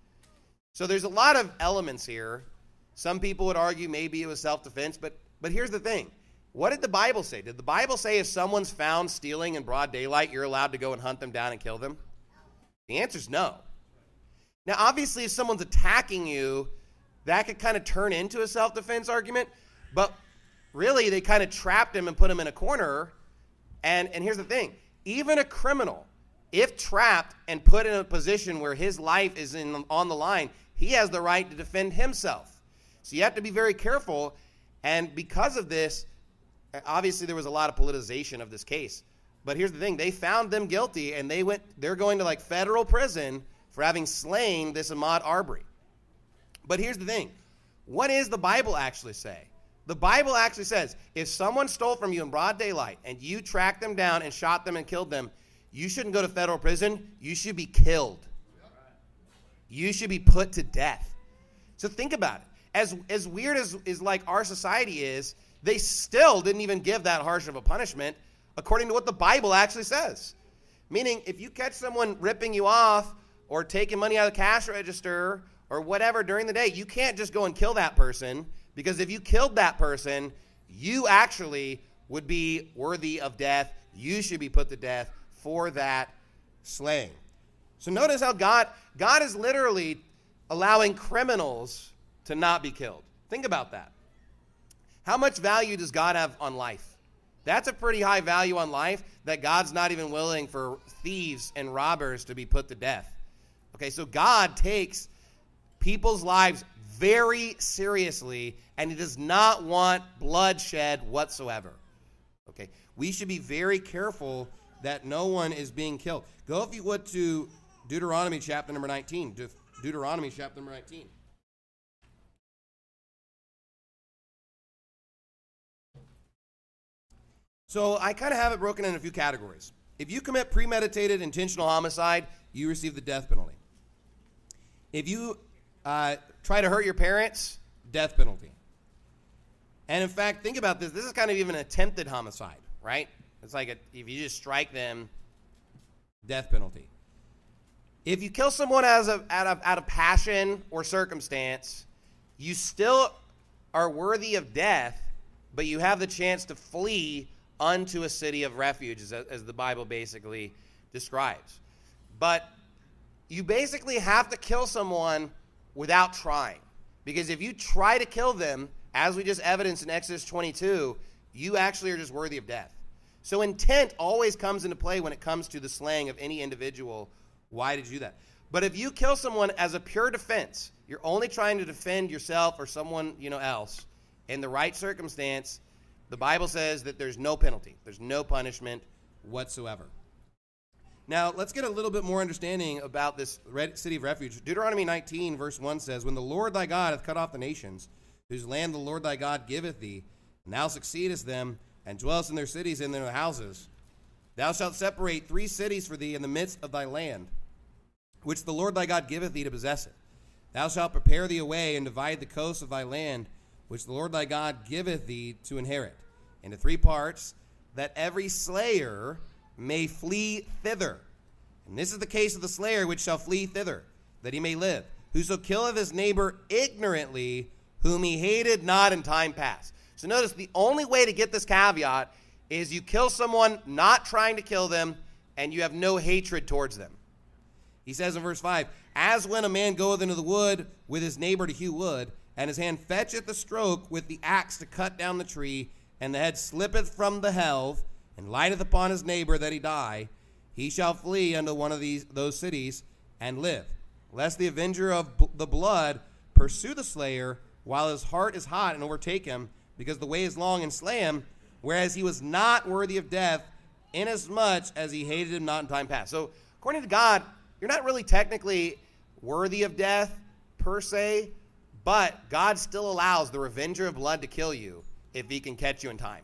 So there's a lot of elements here. Some people would argue maybe it was self-defense. But here's the thing. What did the Bible say? Did the Bible say if someone's found stealing in broad daylight, you're allowed to go and hunt them down and kill them? The answer is no. Now, obviously, if someone's attacking you, that could kind of turn into a self-defense argument. But really, they kind of trapped him and put him in a corner. And here's the thing. Even a criminal, if trapped and put in a position where his life is on the line, he has the right to defend himself. So you have to be very careful. And because of this, obviously there was a lot of politicization of this case. But here's the thing. They found them guilty, and they're going to like federal prison for having slain this Ahmaud Arbery. But here's the thing. What does the Bible actually say? The Bible actually says, if someone stole from you in broad daylight and you tracked them down and shot them and killed them, you shouldn't go to federal prison. You should be killed. You should be put to death. So think about it. As weird as like our society is, they still didn't even give that harsh of a punishment according to what the Bible actually says. Meaning, if you catch someone ripping you off or taking money out of the cash register or whatever during the day, you can't just go and kill that person, because if you killed that person, you actually would be worthy of death. You should be put to death for that slaying. So notice how God is literally allowing criminals to not be killed. Think about that. How much value does God have on life? That's a pretty high value on life, that God's not even willing for thieves and robbers to be put to death. Okay, so God takes people's lives very seriously, and he does not want bloodshed whatsoever. Okay, we should be very careful that no one is being killed. Go, if you would, to Deuteronomy chapter number 19. Deuteronomy chapter number 19. So I kind of have it broken in a few categories. If you commit premeditated intentional homicide, you receive the death penalty. If you try to hurt your parents, death penalty. And in fact, think about this. This is kind of even an attempted homicide, right? It's like if you just strike them, death penalty. If you kill someone out of passion or circumstance, you still are worthy of death, but you have the chance to flee unto a city of refuge, as the Bible basically describes. But you basically have to kill someone without trying. Because if you try to kill them, as we just evidenced in Exodus 22, you actually are just worthy of death. So intent always comes into play when it comes to the slaying of any individual. Why did you do that? But if you kill someone as a pure defense, you're only trying to defend yourself or someone else, in the right circumstance, the Bible says that there's no penalty. There's no punishment whatsoever. Now, let's get a little bit more understanding about this city of refuge. Deuteronomy 19, verse 1 says, When the Lord thy God hath cut off the nations, whose land the Lord thy God giveth thee, and thou succeedest them, and dwellest in their cities and in their houses, thou shalt separate 3 cities for thee in the midst of thy land, which the Lord thy God giveth thee to possess it. Thou shalt prepare thee a way, and divide the coasts of thy land, which the Lord thy God giveth thee to inherit, into 3 parts, that every slayer may flee thither. And this is the case of the slayer which shall flee thither, that he may live. Whoso killeth his neighbor ignorantly, whom he hated not in time past. So notice the only way to get this caveat is you kill someone not trying to kill them, and you have no hatred towards them. He says in verse 5, As when a man goeth into the wood with his neighbor to hew wood, and his hand fetcheth the stroke with the axe to cut down the tree, and the head slippeth from the helve, and lighteth upon his neighbor that he die, he shall flee unto one of those cities and live, lest the avenger of the blood pursue the slayer while his heart is hot and overtake him, because the way is long, and slay him, whereas he was not worthy of death, inasmuch as he hated him not in time past. So according to God, you're not really technically worthy of death per se, but God still allows the revenger of blood to kill you if he can catch you in time.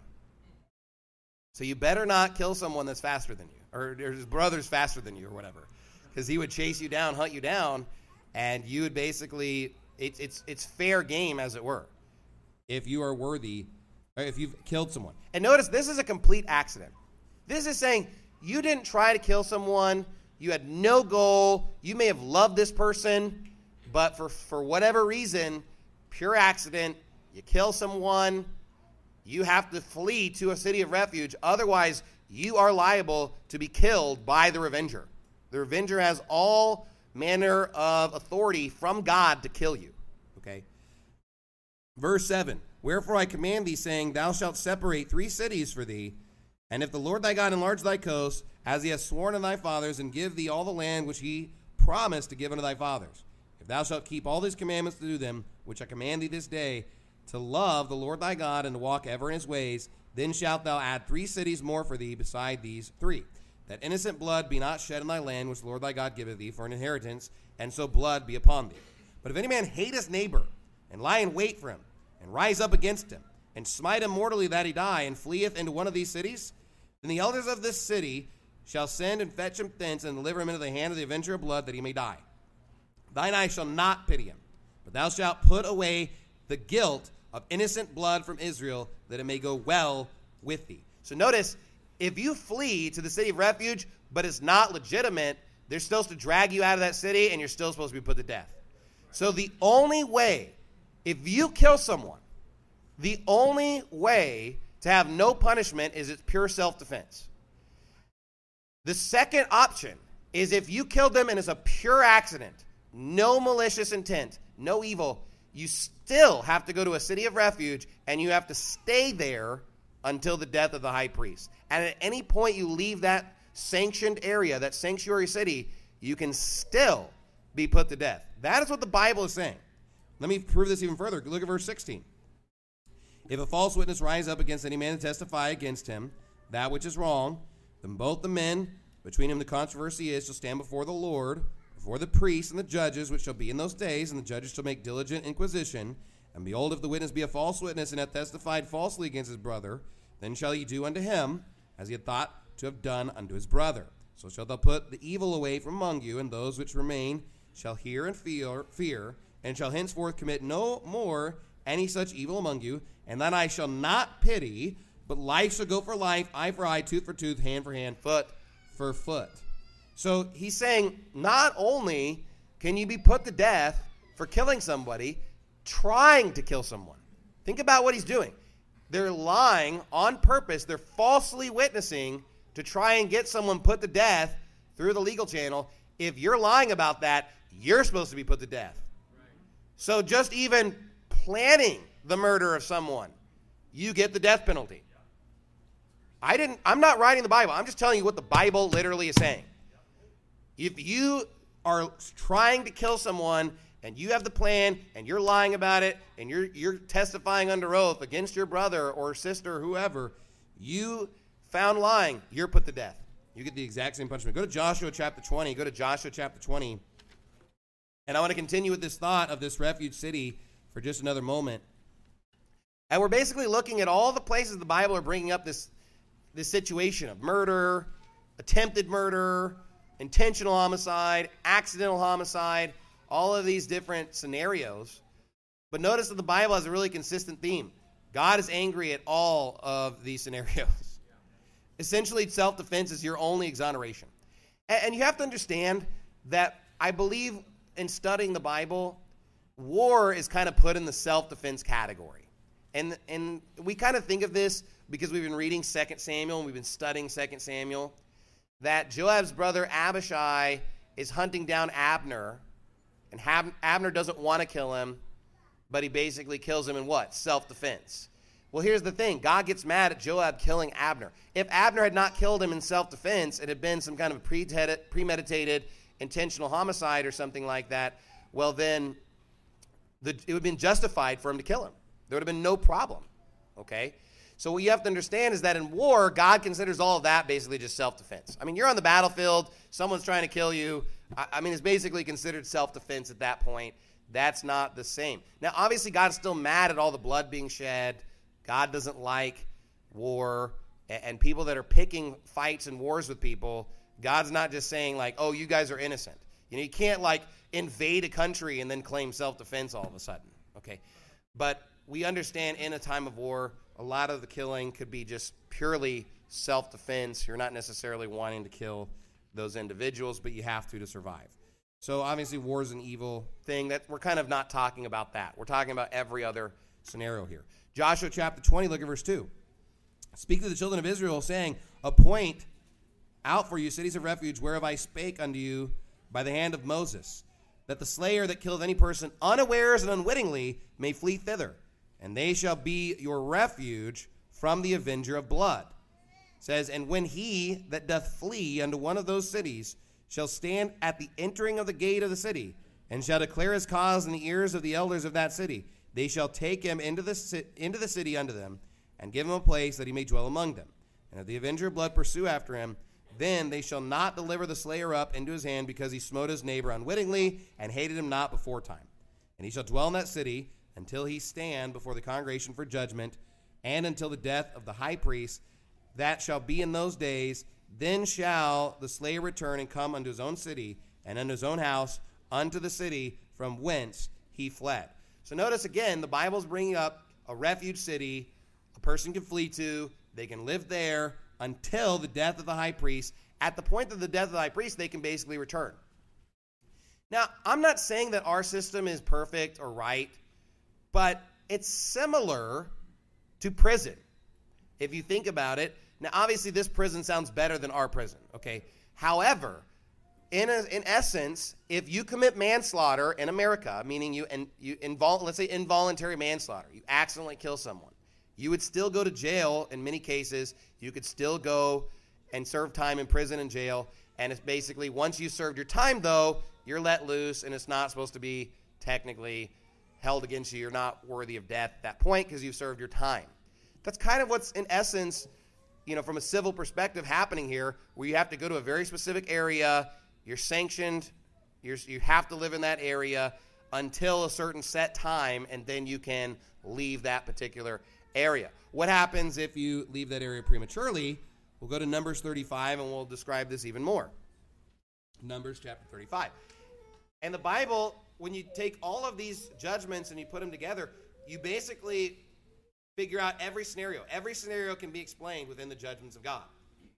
So you better not kill someone that's faster than you, or his brother's faster than you or whatever, because he would chase you down, hunt you down, and you would basically, it's fair game, as it were, if you are worthy, or if you've killed someone. And notice, this is a complete accident. This is saying you didn't try to kill someone, you had no goal, you may have loved this person, but for whatever reason, pure accident, you kill someone, you have to flee to a city of refuge. Otherwise, you are liable to be killed by the revenger. The revenger has all manner of authority from God to kill you. Okay? Verse 7, Wherefore I command thee, saying, Thou shalt separate 3 cities for thee, and if the Lord thy God enlarge thy coast, as he hath sworn to thy fathers, and give thee all the land which he promised to give unto thy fathers, if thou shalt keep all these commandments to do them, which I command thee this day, to love the Lord thy God, and to walk ever in his ways, then shalt thou add 3 cities more for thee beside these 3, that innocent blood be not shed in thy land, which the Lord thy God giveth thee for an inheritance, and so blood be upon thee. But if any man hate his neighbor, and lie in wait for him, and rise up against him, and smite him mortally that he die, and fleeth into one of these cities, then the elders of this city shall send and fetch him thence, and deliver him into the hand of the avenger of blood, that he may die. Thine eye shall not pity him, but thou shalt put away the guilt of innocent blood from Israel, that it may go well with thee. So notice, if you flee to the city of refuge, but it's not legitimate, they're supposed to drag you out of that city, and you're still supposed to be put to death. So the only way, if you kill someone, the only way to have no punishment is it's pure self-defense. The second option is if you killed them and it's a pure accident, no malicious intent, no evil, you still have to go to a city of refuge, and you have to stay there until the death of the high priest. And at any point you leave that sanctioned area, that sanctuary city, you can still be put to death. That is what the Bible is saying. Let me prove this even further. Look at verse 16. If a false witness rise up against any man and testify against him that which is wrong, then both the men between whom the controversy is shall stand before the Lord, before the priests and the judges, which shall be in those days, and the judges shall make diligent inquisition. And behold, if the witness be a false witness, and hath testified falsely against his brother, then shall ye do unto him as he had thought to have done unto his brother. So shalt thou put the evil away from among you, and those which remain shall hear and fear, and shall henceforth commit no more any such evil among you, and that I shall not pity, but life shall go for life, eye for eye, tooth for tooth, hand for hand, foot for foot. So he's saying not only can you be put to death for killing somebody, trying to kill someone. Think about what he's doing. They're lying on purpose. They're falsely witnessing to try and get someone put to death through the legal channel. If you're lying about that, you're supposed to be put to death. So just even planning the murder of someone, you get the death penalty. I'm not writing the Bible. I'm just telling you what the Bible literally is saying. If you are trying to kill someone and you have the plan and you're lying about it and you're testifying under oath against your brother or sister or whoever, you found lying, you're put to death. You get the exact same punishment. Go to Joshua chapter 20. Go to Joshua chapter 20. And I want to continue with this thought of this refuge city for just another moment. And we're basically looking at all the places the Bible are bringing up this situation of murder, attempted murder, intentional homicide, accidental homicide, all of these different scenarios. But notice that the Bible has a really consistent theme. God is angry at all of these scenarios. Essentially, self-defense is your only exoneration. And you have to understand that I believe in studying the Bible, war is kind of put in the self-defense category. And we kind of think of this because we've been reading 2 Samuel and we've been studying 2 Samuel, that Joab's brother Abishai is hunting down Abner, and Abner doesn't want to kill him, but he basically kills him in what? Self-defense. Well, here's the thing. God gets mad at Joab killing Abner. If Abner had not killed him in self-defense, it had been some kind of premeditated, intentional homicide or something like that, well, then it would have been justified for him to kill him. There would have been no problem, okay? So what you have to understand is that in war, God considers all of that basically just self-defense. I mean, you're on the battlefield, someone's trying to kill you. I mean, it's basically considered self-defense at that point. That's not the same. Now, obviously, God's still mad at all the blood being shed. God doesn't like war. And people that are picking fights and wars with people, God's not just saying like, oh, you guys are innocent. You know, you can't like invade a country and then claim self-defense all of a sudden, okay? But we understand in a time of war, a lot of the killing could be just purely self-defense. You're not necessarily wanting to kill those individuals, but you have to survive. So obviously war is an evil thing. That we're kind of not talking about that. We're talking about every other scenario here. Joshua chapter 20, look at verse 2. Speak to the children of Israel, saying, appoint out for you cities of refuge, whereof I spake unto you by the hand of Moses, that the slayer that killeth any person unawares and unwittingly may flee thither, and they shall be your refuge from the avenger of blood. It says, and when he that doth flee unto one of those cities shall stand at the entering of the gate of the city, and shall declare his cause in the ears of the elders of that city, they shall take him into the city unto them, and give him a place that he may dwell among them. And if the avenger of blood pursue after him, then they shall not deliver the slayer up into his hand, because he smote his neighbor unwittingly, and hated him not before time. And he shall dwell in that city until he stand before the congregation for judgment, and until the death of the high priest. That shall be in those days. Then shall the slayer return and come unto his own city, and unto his own house, unto the city from whence he fled. So notice again, the Bible's bringing up a refuge city a person can flee to. They can live there until the death of the high priest. At the point of the death of the high priest, they can basically return. Now, I'm not saying that our system is perfect or right, but it's similar to prison, if you think about it. Now, obviously, this prison sounds better than our prison, okay? However, in essence, if you commit manslaughter in America, meaning let's say involuntary manslaughter, you accidentally kill someone, you would still go to jail in many cases. You could still go and serve time in prison and jail. And it's basically, once you served your time, though, you're let loose, and it's not supposed to be technically held against you. You're not worthy of death at that point because you've served your time. That's kind of what's, in essence, from a civil perspective happening here, where you have to go to a very specific area. You're sanctioned. You have to live in that area until a certain set time, and then you can leave that particular area. What happens if you leave that area prematurely? We'll go to Numbers 35, and we'll describe this even more. Numbers chapter 35. And the Bible, when you take all of these judgments and you put them together, you basically figure out every scenario. Every scenario can be explained within the judgments of God.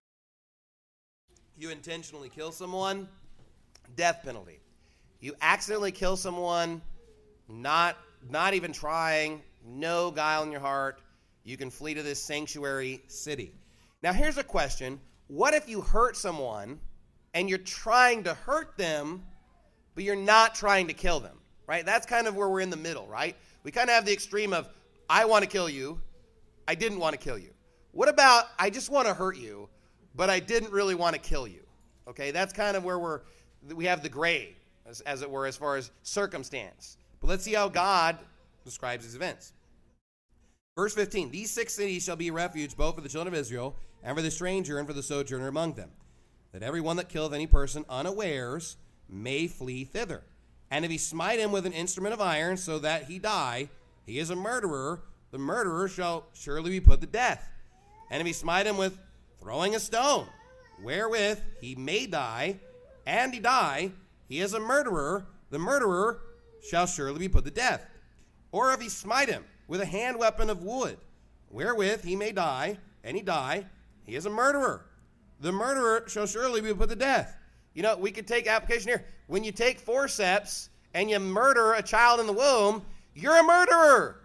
You intentionally kill someone, death penalty. You accidentally kill someone, not even trying, no guile in your heart, you can flee to this sanctuary city. Now here's a question. What if you hurt someone and you're trying to hurt them, but you're not trying to kill them, right? That's kind of where we're in the middle, right? We kind of have the extreme of, I want to kill you, I didn't want to kill you. What about, I just want to hurt you, but I didn't really want to kill you? Okay, that's kind of where we have the gray, as it were, as far as circumstance. But let's see how God describes these events. Verse 15, these 6 cities shall be a refuge both for the children of Israel and for the stranger and for the sojourner among them, that every one that killeth any person unawares may flee thither. And if he smite him with an instrument of iron so that he die, he is a murderer, the murderer shall surely be put to death. And if he smite him with throwing a stone, wherewith he may die, and he die, he is a murderer, the murderer shall surely be put to death. Or if he smite him with a hand weapon of wood, wherewith he may die, and he die, he is a murderer, the murderer shall surely be put to death. You know, we could take application here. When you take forceps and you murder a child in the womb, you're a murderer.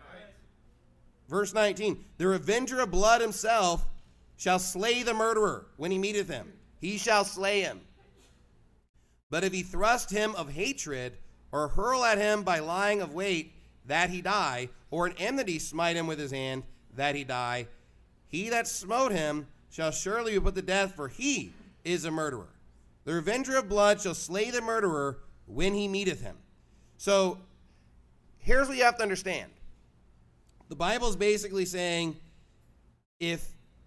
Verse 19, the revenger of blood himself shall slay the murderer when he meeteth him. He shall slay him. But if he thrust him of hatred, or hurl at him by lying of weight, that he die, or in enmity smite him with his hand, that he die, he that smote him shall surely be put to death, for he is a murderer. The revenger of blood shall slay the murderer when he meeteth him. So, here's what you have to understand. The Bible is basically saying, if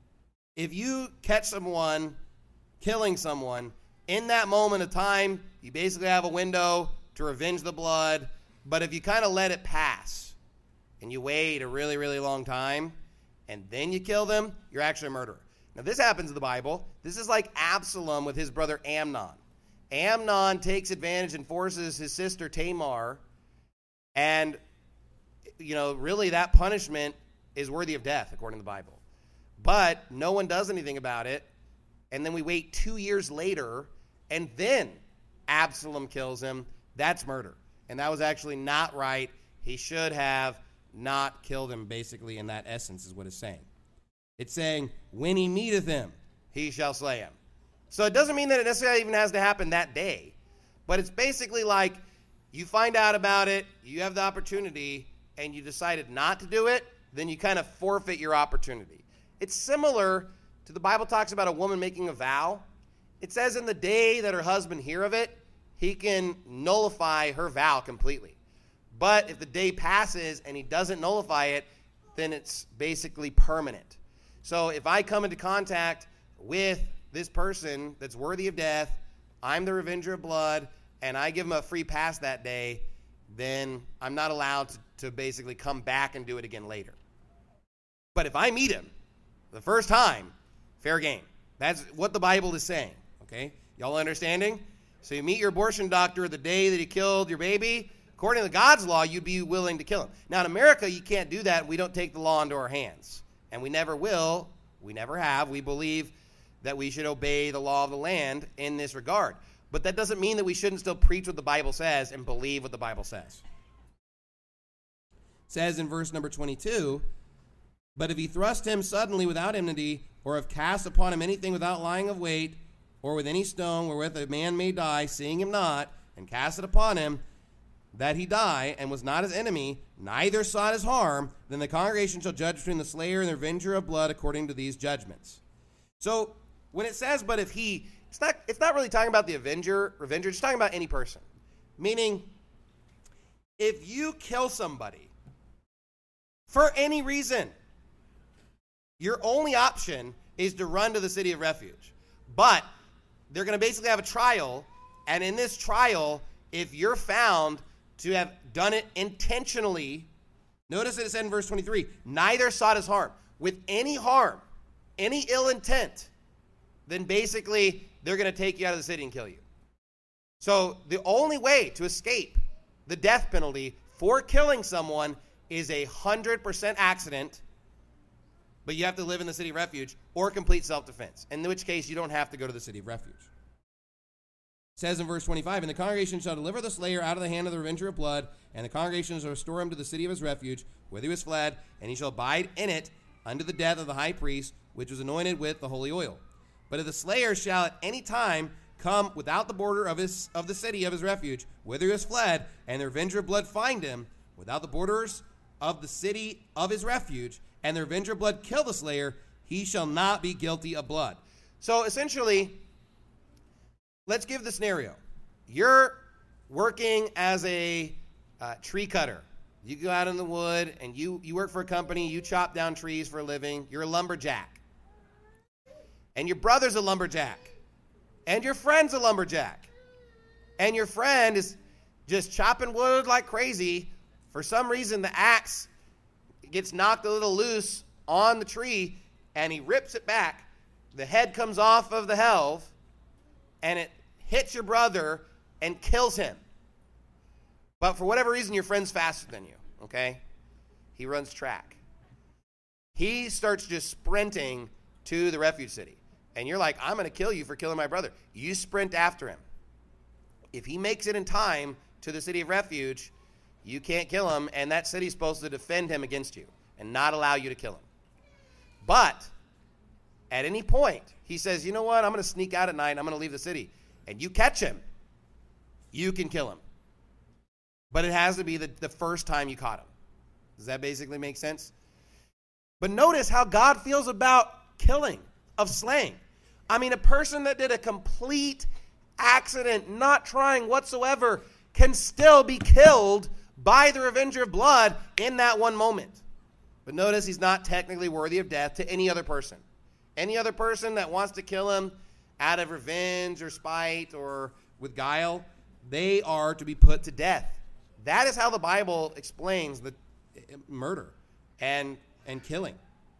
you catch someone killing someone, in that moment of time, you basically have a window to revenge the blood. But if you kind of let it pass and you wait a really, really long time and then you kill them, you're actually a murderer. Now, this happens in the Bible. This is like Absalom with his brother Amnon. Amnon takes advantage and forces his sister Tamar, and, you know, really that punishment is worthy of death, according to the Bible. But no one does anything about it, and then we wait 2 years later, and then Absalom kills him. That's murder. And that was actually not right. He should have not killed him, basically, in that essence is what it's saying. It's saying, when he meeteth him, he shall slay him. So it doesn't mean that it necessarily even has to happen that day. But it's basically like you find out about it, you have the opportunity, and you decided not to do it, then you kind of forfeit your opportunity. It's similar to the Bible talks about a woman making a vow. It says in the day that her husband hear of it, he can nullify her vow completely. But if the day passes and he doesn't nullify it, then it's basically permanent. So if I come into contact with this person that's worthy of death, I'm the revenger of blood, and I give him a free pass that day, then I'm not allowed to basically come back and do it again later. But if I meet him the first time, fair game. That's what the Bible is saying, okay? Y'all understanding? So you meet your abortion doctor the day that he killed your baby. According to God's law, you'd be willing to kill him. Now, in America, you can't do that. We don't take the law into our hands. And we never will. We never have. We believe that we should obey the law of the land in this regard. But that doesn't mean that we shouldn't still preach what the Bible says and believe what the Bible says. It says in verse number 22, but if he thrust him suddenly without enmity, or have cast upon him anything without lying of weight, or with any stone wherewith a man may die, seeing him not, and cast it upon him, that he die, and was not his enemy, neither sought his harm, then the congregation shall judge between the slayer and the revenger of blood according to these judgments. So when it says, but if he, it's not really talking about the revenger, it's talking about any person. Meaning, if you kill somebody for any reason, your only option is to run to the city of refuge. But they're going to basically have a trial, and in this trial, if you're found to have done it intentionally, notice that it said in verse 23, neither sought his harm. With any harm, any ill intent, then basically they're going to take you out of the city and kill you. So the only way to escape the death penalty for killing someone is 100% accident, but you have to live in the city of refuge, or complete self-defense, in which case you don't have to go to the city of refuge. It says in verse 25, and the congregation shall deliver the slayer out of the hand of the revenger of blood, and the congregation shall restore him to the city of his refuge, whither he was fled, and he shall abide in it unto the death of the high priest, which was anointed with the holy oil. But if the slayer shall at any time come without the border of the city of his refuge, whither he has fled, and the revenger of blood find him without the borders of the city of his refuge, and the revenger of blood kill the slayer, he shall not be guilty of blood. So essentially, let's give the scenario. You're working as a tree cutter. You go out in the wood and you work for a company, you chop down trees for a living. You're a lumberjack. And your brother's a lumberjack. And your friend's a lumberjack. And your friend is just chopping wood like crazy. For some reason, the axe gets knocked a little loose on the tree, and he rips it back. The head comes off of the helve, and it hits your brother and kills him. But for whatever reason, your friend's faster than you, okay? He runs track. He starts just sprinting to the refuge city. And you're like, I'm going to kill you for killing my brother. You sprint after him. If he makes it in time to the city of refuge, you can't kill him, and that city's supposed to defend him against you and not allow you to kill him. But at any point, he says, you know what, I'm going to sneak out at night, I'm going to leave the city. And you catch him, you can kill him. But it has to be the first time you caught him. Does that basically make sense? But notice how God feels about killing, of slaying. I mean, a person that did a complete accident, not trying whatsoever, can still be killed by the revenger of blood in that one moment. But notice he's not technically worthy of death to any other person. Any other person that wants to kill him out of revenge or spite or with guile, they are to be put to death. That is how the Bible explains the murder and killing.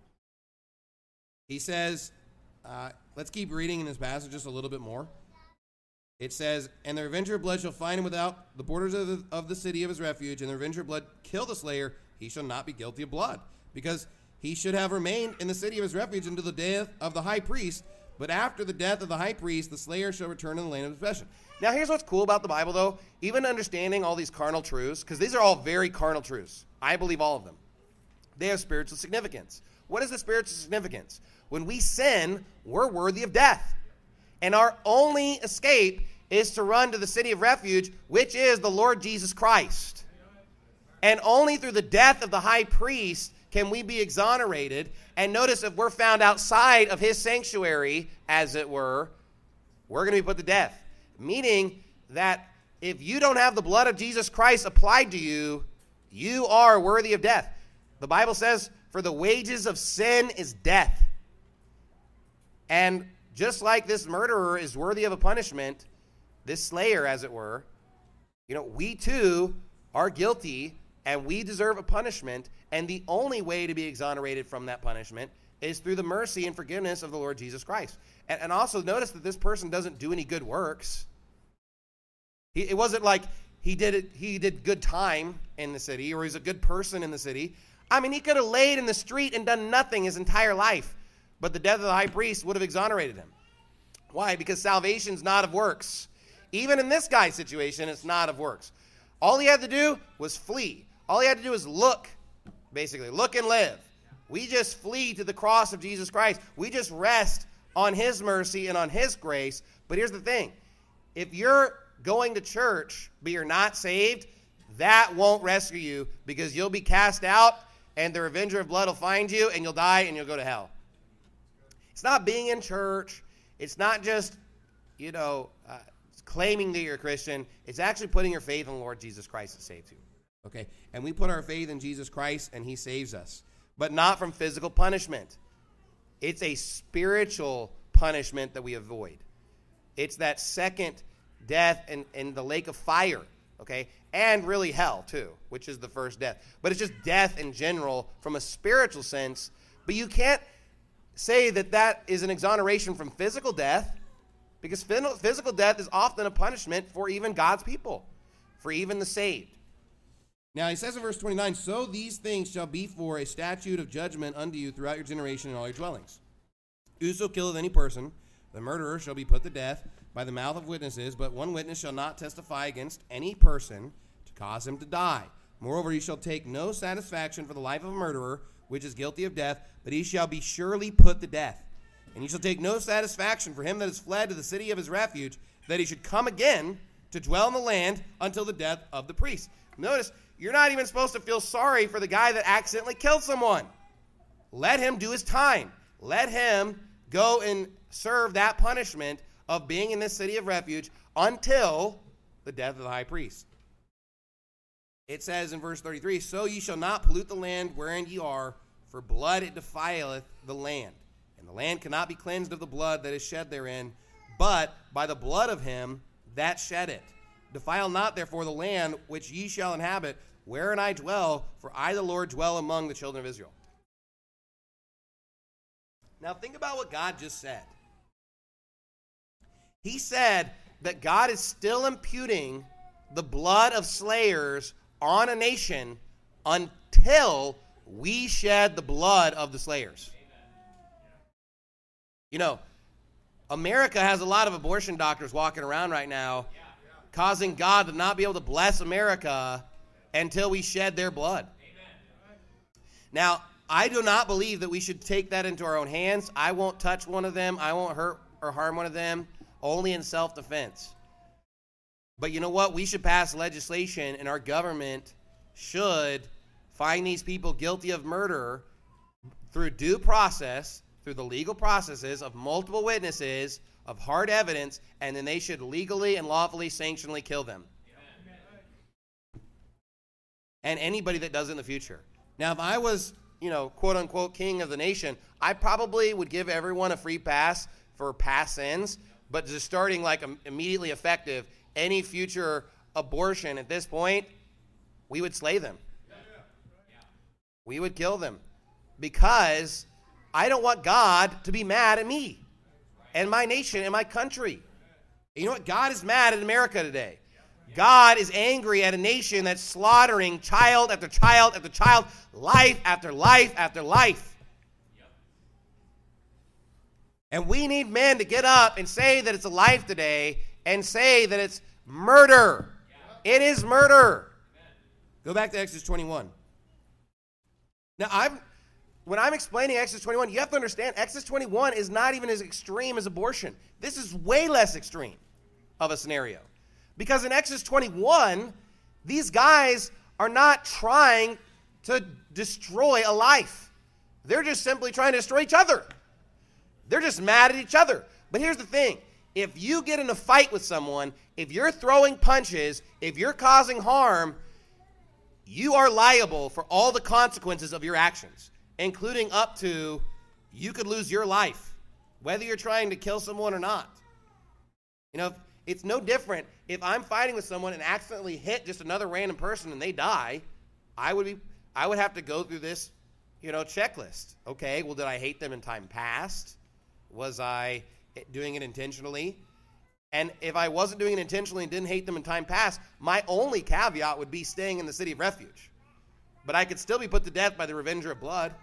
He says, let's keep reading in this passage just a little bit more. It says, and the revenger of blood shall find him without the borders of the city of his refuge, and the revenger of blood kill the slayer, he shall not be guilty of blood, because he should have remained in the city of his refuge until the death of the high priest, but after the death of the high priest, the slayer shall return to the land of his possession. Now here's what's cool about the Bible, though. Even understanding all these carnal truths, because these are all very carnal truths. I believe all of them. They have spiritual significance. What is the spiritual significance? When we sin, we're worthy of death. And our only escape is to run to the city of refuge, which is the Lord Jesus Christ. And only through the death of the high priest can we be exonerated. And notice, if we're found outside of his sanctuary, as it were, we're going to be put to death. Meaning that if you don't have the blood of Jesus Christ applied to you, you are worthy of death. The Bible says, for the wages of sin is death. And just like this murderer is worthy of a punishment, this slayer, as it were, we too are guilty and we deserve a punishment. And the only way to be exonerated from that punishment is through the mercy and forgiveness of the Lord Jesus Christ. And also notice that this person doesn't do any good works. It wasn't like he did good time in the city, or he's a good person in the city. I mean, he could have laid in the street and done nothing his entire life, but the death of the high priest would have exonerated him. Why? Because salvation's not of works. Even in this guy's situation, it's not of works. All he had to do was flee. All he had to do was look, basically. Look and live. We just flee to the cross of Jesus Christ. We just rest on his mercy and on his grace. But here's the thing. If you're going to church, but you're not saved, that won't rescue you, because you'll be cast out and the revenger of blood will find you and you'll die and you'll go to hell. It's not being in church. It's not just, claiming that you're a Christian. It's actually putting your faith in the Lord Jesus Christ to save you. Okay? And we put our faith in Jesus Christ and he saves us. But not from physical punishment. It's a spiritual punishment that we avoid. It's that second death in the lake of fire. Okay? And really hell too, which is the first death. But it's just death in general from a spiritual sense. But you can't say that that is an exoneration from physical death, because physical death is often a punishment for even God's people, for even the saved. Now he says in verse 29, so these things shall be for a statute of judgment unto you throughout your generation in all your dwellings. Whoso killeth any person, the murderer shall be put to death by the mouth of witnesses, but one witness shall not testify against any person to cause him to die. Moreover, he shall take no satisfaction for the life of a murderer, which is guilty of death, but he shall be surely put to death. And he shall take no satisfaction for him that is fled to the city of his refuge, that he should come again to dwell in the land until the death of the priest. Notice, you're not even supposed to feel sorry for the guy that accidentally killed someone. Let him do his time. Let him go and serve that punishment of being in this city of refuge until the death of the high priest. It says in verse 33, so ye shall not pollute the land wherein ye are, for blood it defileth the land. And the land cannot be cleansed of the blood that is shed therein, but by the blood of him that shed it. Defile not therefore the land which ye shall inhabit, wherein I dwell, for I the Lord dwell among the children of Israel. Now think about what God just said. He said that God is still imputing the blood of slayers on a nation until we shed the blood of the slayers. You know, America has a lot of abortion doctors walking around right now, causing God to not be able to bless America until we shed their blood. Now, I do not believe that we should take that into our own hands. I won't touch one of them. I won't hurt or harm one of them, only in self-defense. But you know what? We should pass legislation, and our government should find these people guilty of murder through due process, through the legal processes of multiple witnesses, of hard evidence, and then they should legally and lawfully sanctionally kill them. And anybody that does it in the future. Now, if I was, quote unquote king of the nation, I probably would give everyone a free pass for past sins, but just starting like immediately effective, any future abortion at this point, we would slay them. We would kill them, because I don't want God to be mad at me and my nation and my country. You know what? God is mad at America today. God is angry at a nation that's slaughtering child after child after child, life after life after life. And we need men to get up and say that it's a life today and say that it's murder. It is murder. Go back to Exodus 21. Now, when I'm explaining Exodus 21, you have to understand Exodus 21 is not even as extreme as abortion. This is way less extreme of a scenario. Because in Exodus 21, these guys are not trying to destroy a life. They're just simply trying to destroy each other. They're just mad at each other. But here's the thing. If you get in a fight with someone, if you're throwing punches, if you're causing harm, you are liable for all the consequences of your actions, including up to you could lose your life, whether you're trying to kill someone or not. It's no different if I'm fighting with someone and accidentally hit just another random person and they die. I would have to go through this, checklist. Okay, well, did I hate them in time past? Was I doing it intentionally? And if I wasn't doing it intentionally and didn't hate them in time past, my only caveat would be staying in the city of refuge. But I could still be put to death by the revenger of blood.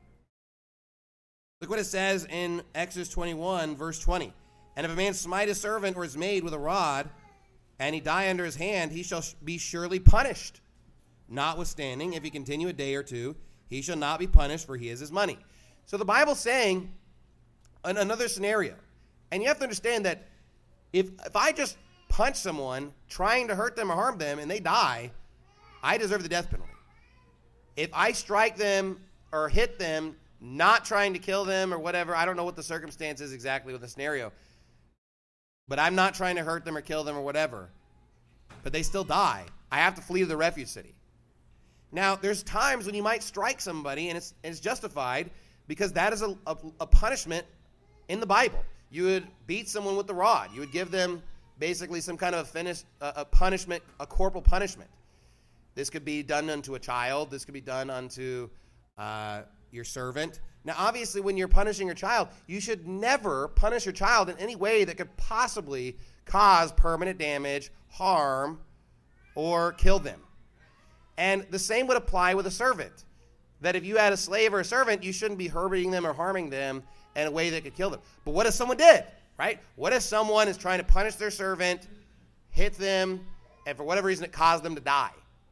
Look what it says in Exodus 21, verse 20. And if a man smite his servant or his maid with a rod, and he die under his hand, he shall be surely punished. Notwithstanding, if he continue a day or two, he shall not be punished, for he is his money. So the Bible's saying another scenario. And you have to understand that if I just punch someone trying to hurt them or harm them and they die, I deserve the death penalty. If I strike them or hit them, not trying to kill them or whatever, I don't know what the circumstance is exactly with the scenario, but I'm not trying to hurt them or kill them or whatever, but they still die, I have to flee to the refuge city. Now, there's times when you might strike somebody and it's justified, because that is a punishment in the Bible. You would beat someone with the rod. You would give them basically some kind of a punishment, a corporal punishment. This could be done unto a child. This could be done unto your servant. Now, obviously, when you're punishing your child, you should never punish your child in any way that could possibly cause permanent damage, harm, or kill them. And the same would apply with a servant. That if you had a slave or a servant, you shouldn't be hurting them or harming them in a way that could kill them. But what if someone did, right? What if someone is trying to punish their servant, hit them, and for whatever reason it caused them to die?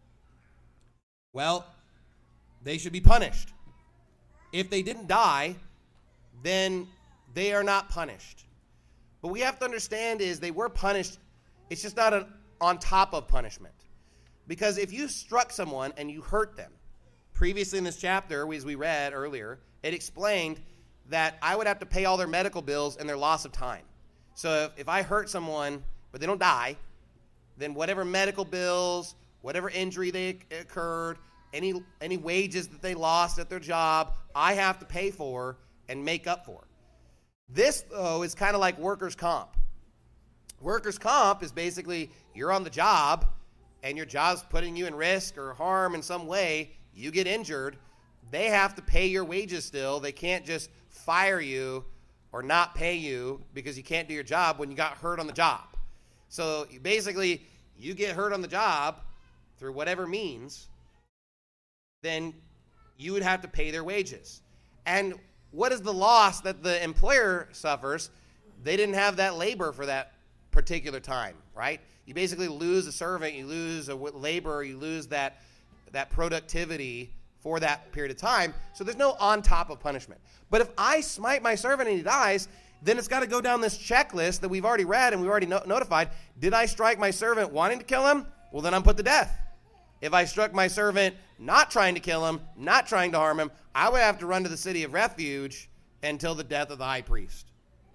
Well, they should be punished. If they didn't die, then they are not punished. But we have to understand is they were punished. It's just not an on top of punishment. Because if you struck someone and you hurt them, previously in this chapter, as we read earlier, it explained that I would have to pay all their medical bills and their loss of time. So if I hurt someone, but they don't die, then whatever medical bills, whatever injury they occurred, any wages that they lost at their job, I have to pay for and make up for. This, though, is kind of like workers' comp. Workers' comp is basically you're on the job, and your job's putting you in risk or harm in some way. You get injured, they have to pay your wages still. They can't just fire you or not pay you because you can't do your job when you got hurt on the job. So basically, you get hurt on the job through whatever means, then you would have to pay their wages. And what is the loss that the employer suffers? They didn't have that labor for that particular time, right? You basically lose a servant, you lose a laborer, you lose that productivity for that period of time. So there's no on top of punishment. But if I smite my servant and he dies, then it's got to go down this checklist that we've already read and we've already notified. Did I strike my servant wanting to kill him? Well, then I'm put to death. If I struck my servant not trying to kill him, not trying to harm him, I would have to run to the city of refuge until the death of the high priest.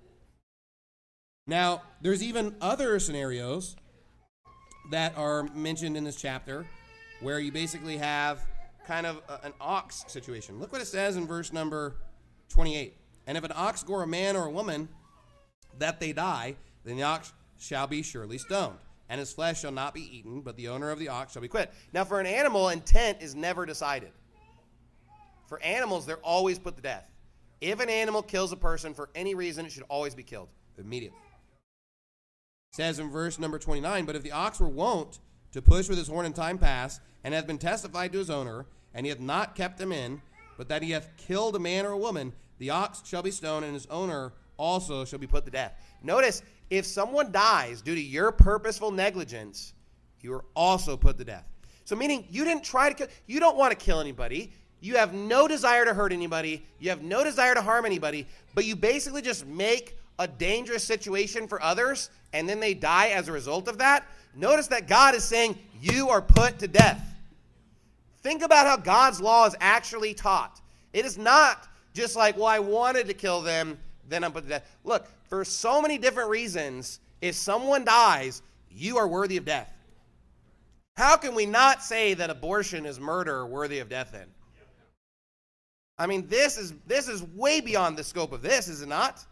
Now, there's even other scenarios that are mentioned in this chapter where you basically have kind of an ox situation. Look what it says in verse number 28. And if an ox gore a man or a woman, that they die, then the ox shall be surely stoned, and his flesh shall not be eaten, but the owner of the ox shall be quit. Now, for an animal, intent is never decided. For animals, they're always put to death. If an animal kills a person for any reason, it should always be killed immediately. It says in verse number 29, but if the ox were wont to push with his horn in time past, and hath been testified to his owner, and he hath not kept him in, but that he hath killed a man or a woman, the ox shall be stoned, and his owner also shall be put to death. Notice, if someone dies due to your purposeful negligence, you are also put to death. So meaning you didn't try to kill, you don't want to kill anybody, you have no desire to hurt anybody, you have no desire to harm anybody, but you basically just make a dangerous situation for others, and then they die as a result of that. Notice that God is saying you are put to death. Think about how God's law is actually taught. It is not just like, well, I wanted to kill them, then I'm put to death. Look, for so many different reasons, if someone dies, you are worthy of death. How can we not say that abortion is murder worthy of death then? I mean, this is way beyond the scope of this, is it not?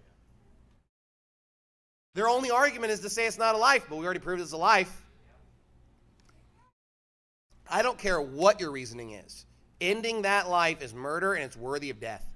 Their only argument is to say it's not a life, but we already proved it's a life. I don't care what your reasoning is. Ending that life is murder, and it's worthy of death.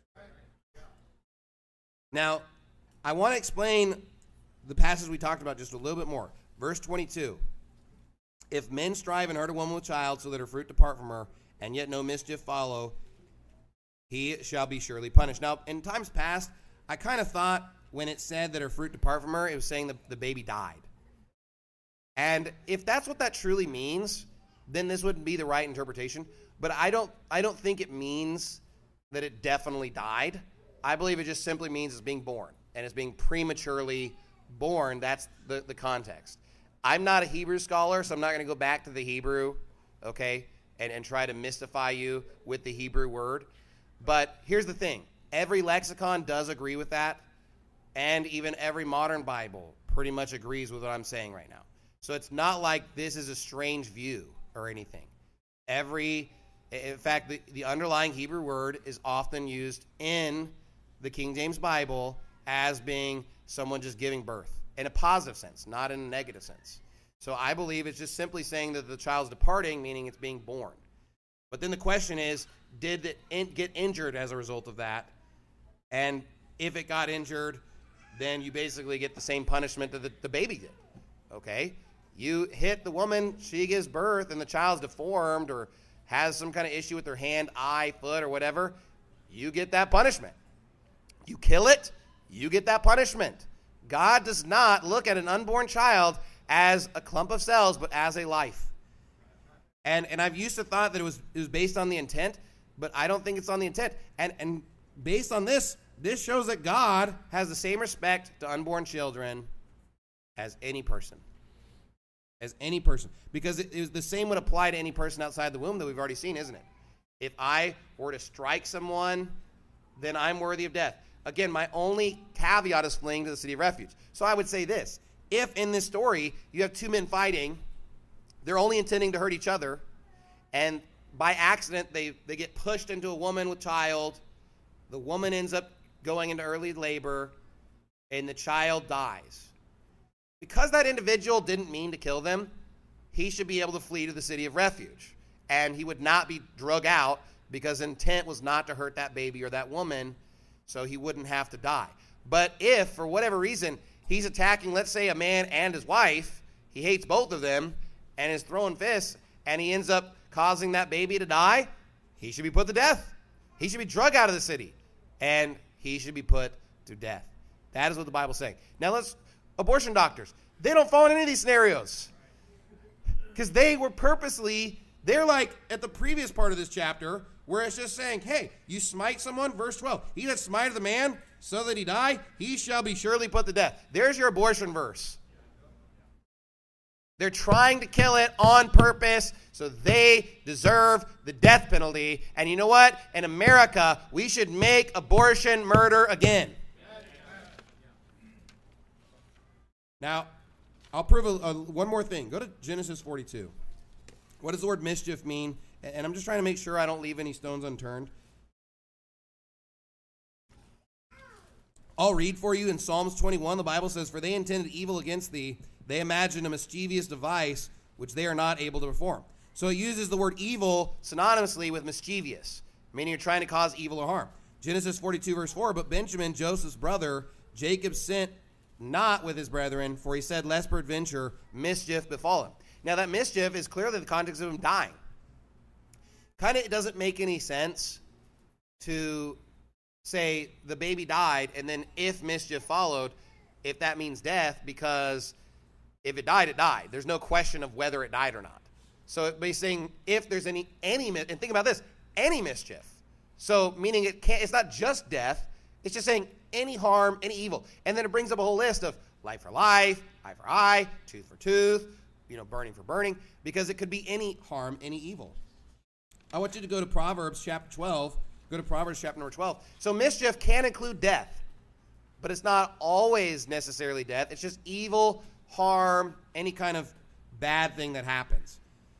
Now, I want to explain the passage we talked about just a little bit more. Verse 22. If men strive and hurt a woman with child, so that her fruit depart from her, and yet no mischief follow, he shall be surely punished. Now, in times past, I kind of thought when it said that her fruit depart from her, it was saying the baby died. And if that's what that truly means, then this wouldn't be the right interpretation. But I don't think it means that it definitely died. I believe it just simply means it's being born, and it's being prematurely born. That's the context. I'm not a Hebrew scholar, so I'm not going to go back to the Hebrew, okay, and try to mystify you with the Hebrew word. But here's the thing. Every lexicon does agree with that, and even every modern Bible pretty much agrees with what I'm saying right now. So it's not like this is a strange view or anything. In fact, the underlying Hebrew word is often used in the King James Bible as being someone just giving birth in a positive sense, not in a negative sense. So I believe it's just simply saying that the child's departing, meaning it's being born. But then the question is, did it get injured as a result of that? And if it got injured, then you basically get the same punishment that the baby did, okay? You hit the woman, she gives birth, and the child's deformed or has some kind of issue with their hand, eye, foot, or whatever, you get that punishment. You kill it, you get that punishment. God does not look at an unborn child as a clump of cells, but as a life. And I've used to thought that it was based on the intent, but I don't think it's on the intent. And based on this shows that God has the same respect to unborn children as any person. As any person. Because the same would apply to any person outside the womb that we've already seen, isn't it? If I were to strike someone, then I'm worthy of death. Again, my only caveat is fleeing to the city of refuge. So I would say this. If in this story you have two men fighting, they're only intending to hurt each other, and by accident they get pushed into a woman with child, the woman ends up going into early labor, and the child dies. Because that individual didn't mean to kill them, he should be able to flee to the city of refuge. And he would not be drug out because intent was not to hurt that baby or that woman, so he wouldn't have to die. But if, for whatever reason, he's attacking, let's say, a man and his wife, he hates both of them, and is throwing fists, and he ends up causing that baby to die, he should be put to death. He should be drug out of the city, and he should be put to death. That is what the Bible's saying. Now abortion doctors, they don't fall in any of these scenarios. Because they're like at the previous part of this chapter, where it's just saying, hey, you smite someone, verse 12, he that smiteth a man so that he die, he shall be surely put to death. There's your abortion verse. They're trying to kill it on purpose, so they deserve the death penalty. And you know what? In America, we should make abortion murder again. Now, I'll prove one more thing. Go to Genesis 42. What does the word mischief mean? And I'm just trying to make sure I don't leave any stones unturned. I'll read for you in Psalms 21. The Bible says, "For they intended evil against thee. They imagined a mischievous device which they are not able to perform." So it uses the word evil synonymously with mischievous, meaning you're trying to cause evil or harm. Genesis 42, verse 4, "But Benjamin, Joseph's brother, Jacob sent not with his brethren, for he said, lest peradventure mischief befall him." Now that mischief is clearly the context of him dying. It doesn't make any sense to say the baby died, and then if mischief followed, if that means death, because if it died, it died. There's no question of whether it died or not. So it'd be saying if there's any, and think about this, any mischief. So meaning it's not just death, it's just saying any harm, any evil. And then it brings up a whole list of life for life, eye for eye, tooth for tooth, burning for burning, because it could be any harm, any evil. I want you to go to Proverbs chapter 12. Go to Proverbs chapter number 12. So mischief can include death, but it's not always necessarily death. It's just evil, harm, any kind of bad thing that happens.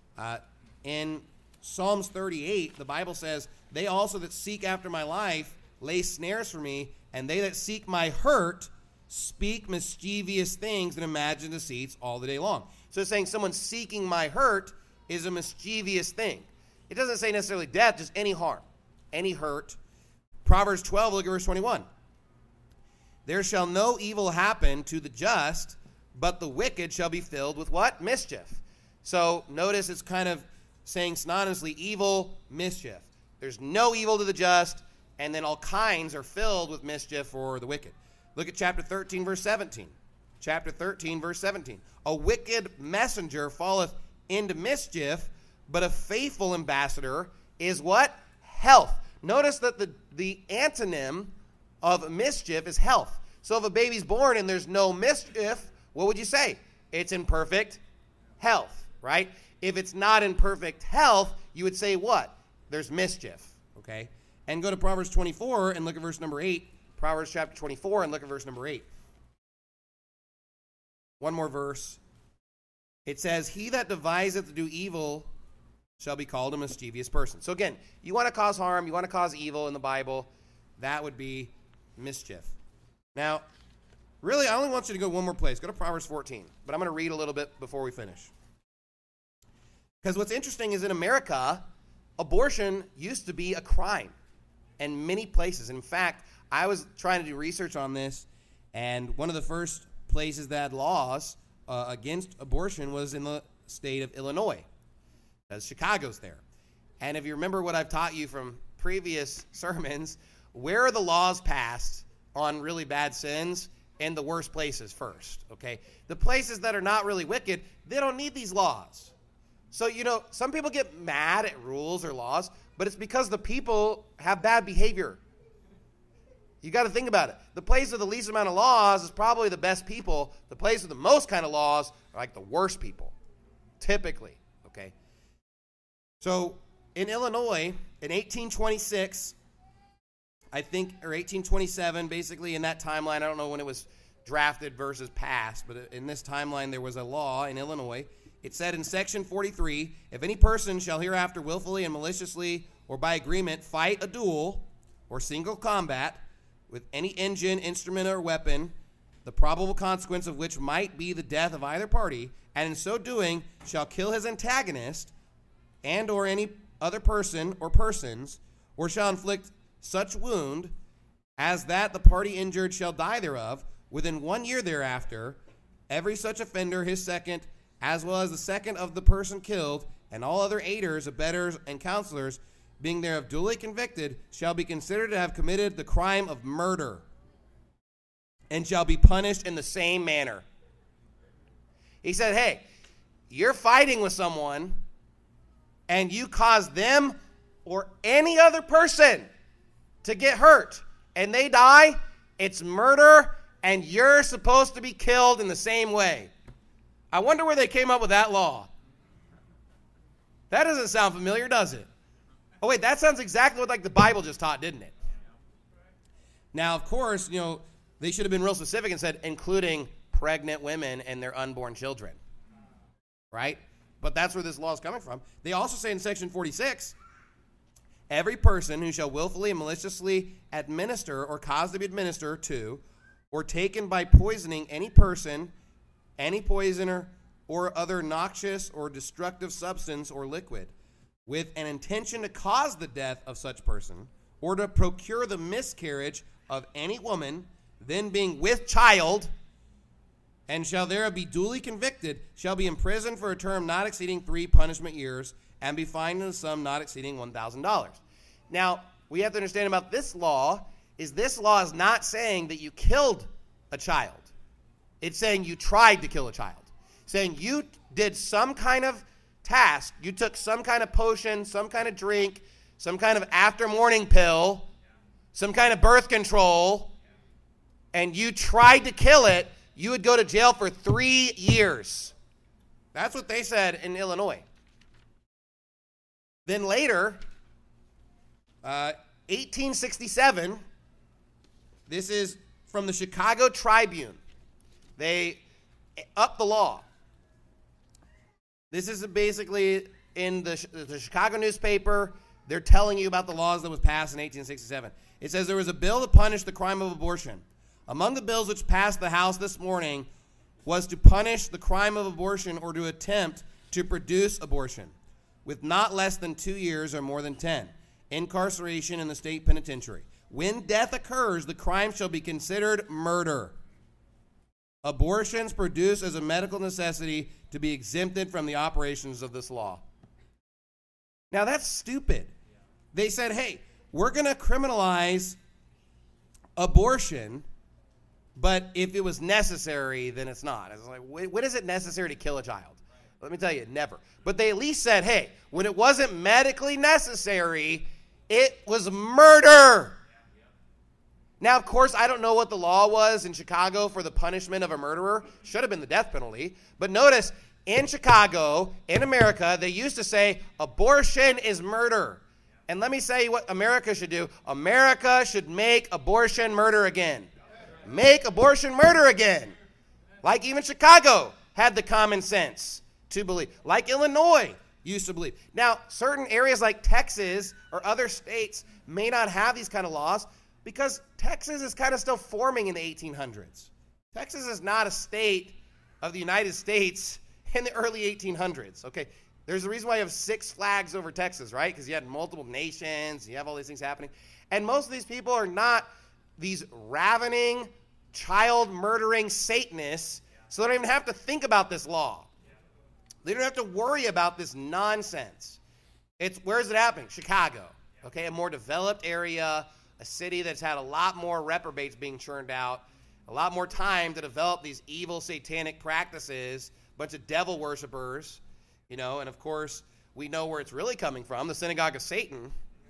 In Psalms 38, the Bible says, "They also that seek after my life lay snares for me, and they that seek my hurt speak mischievous things and imagine deceits all the day long." So it's saying someone seeking my hurt is a mischievous thing. It doesn't say necessarily death, just any harm, any hurt. Proverbs 12, look at verse 21. "There shall no evil happen to the just, but the wicked shall be filled with" what? Mischief. So notice it's kind of saying synonymously evil, mischief. There's no evil to the just, and then all kinds are filled with mischief for the wicked. Look at chapter 13, verse 17. Chapter 13, verse 17. "A wicked messenger falleth into mischief, but a faithful ambassador is" what? Health. Notice that the antonym of mischief is health. So if a baby's born and there's no mischief, what would you say? It's in perfect health, right? If it's not in perfect health, you would say what? There's mischief, okay? And go to Proverbs 24 and look at verse number 8. Proverbs chapter 24 and look at verse number 8. One more verse. It says, "He that deviseth to do evil shall be called a mischievous person." So again, you want to cause harm, you want to cause evil in the Bible, that would be mischief. Now, really, I only want you to go one more place. Go to Proverbs 14. But I'm going to read a little bit before we finish. Because what's interesting is in America, abortion used to be a crime in many places. In fact, I was trying to do research on this, and one of the first places that had laws against abortion was in the state of Illinois, because Chicago's there. And if you remember what I've taught you from previous sermons, where are the laws passed on really bad sins? In the worst places first, okay? The places that are not really wicked, they don't need these laws. So, some people get mad at rules or laws, but it's because the people have bad behavior. You got to think about it. The place with the least amount of laws is probably the best people. The place with the most kind of laws are like the worst people, typically, okay? So, in Illinois, in 1826, I think, or 1827, basically in that timeline, I don't know when it was drafted versus passed, but in this timeline there was a law in Illinois. It said in section 43, if any person shall hereafter willfully and maliciously or by agreement fight a duel or single combat with any engine, instrument, or weapon, the probable consequence of which might be the death of either party, and in so doing shall kill his antagonist and or any other person or persons, or shall inflict such wound as that the party injured shall die thereof, within 1 year thereafter, every such offender his second, as well as the second of the person killed, and all other aiders, abettors, and counselors, being thereof duly convicted, shall be considered to have committed the crime of murder, and shall be punished in the same manner. He said, hey, you're fighting with someone, and you cause them or any other person to get hurt, and they die, it's murder, and you're supposed to be killed in the same way. I wonder where they came up with that law. That doesn't sound familiar, does it? Oh, wait, that sounds exactly what the Bible just taught, didn't it? Now, of course, they should have been real specific and said, including pregnant women and their unborn children, right? But that's where this law is coming from. They also say in section 46, every person who shall willfully and maliciously administer or cause to be administered to or taken by poisoning any person, any poisoner, or other noxious or destructive substance or liquid, with an intention to cause the death of such person, or to procure the miscarriage of any woman, then being with child, and shall thereof be duly convicted, shall be imprisoned for a term not exceeding 3 punishment years, and be fined in a sum not exceeding $1,000. Now, we have to understand about this law is not saying that you killed a child. It's saying you tried to kill a child. Saying you did some kind of task. You took some kind of potion, some kind of drink, some kind of after morning pill, some kind of birth control, and you tried to kill it, you would go to jail for 3 years. That's what they said in Illinois. Then later, 1867, this is from the Chicago Tribune. They upped the law. This is basically in the Chicago newspaper. They're telling you about the laws that was passed in 1867. It says there was a bill to punish the crime of abortion. Among the bills which passed the House this morning was to punish the crime of abortion or to attempt to produce abortion with not less than 2 years or more than 10 incarceration in the state penitentiary. When death occurs, the crime shall be considered murder. Abortions produced as a medical necessity to be exempted from the operations of this law. Now that's stupid. They said, hey, we're going to criminalize abortion, but if it was necessary, then it's not. It's like, when is it necessary to kill a child? Let me tell you, never. But they at least said, hey, when it wasn't medically necessary, it was murder. Now, of course, I don't know what the law was in Chicago for the punishment of a murderer. Should have been the death penalty. But notice, in Chicago, in America, they used to say abortion is murder. And let me say what America should do. America should make abortion murder again. Make abortion murder again. Like even Chicago had the common sense to believe. Like Illinois used to believe. Now, certain areas like Texas or other states may not have these kind of laws because Texas is kind of still forming in the 1800s. Texas is not a state of the United States in the early 1800s. Okay, there's a reason why you have 6 flags over Texas, right? Because you had multiple nations, you have all these things happening. And most of these people are not these ravening, child-murdering Satanists, so they don't even have to think about this law. They don't have to worry about this nonsense. Where is it happening? Chicago, okay, a more developed area, a city that's had a lot more reprobates being churned out, a lot more time to develop these evil satanic practices, a bunch of devil worshipers, and of course, we know where it's really coming from, the synagogue of Satan.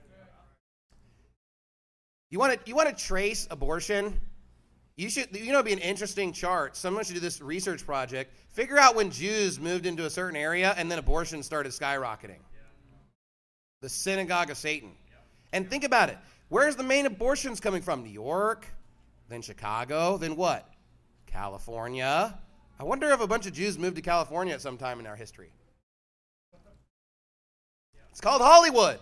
You want to trace abortion? You should, it'd be an interesting chart. Someone should do this research project. Figure out when Jews moved into a certain area and then abortion started skyrocketing. The synagogue of Satan. And think about it. Where's the main abortions coming from? New York, then Chicago, then what? California. I wonder if a bunch of Jews moved to California at some time in our history. It's called Hollywood.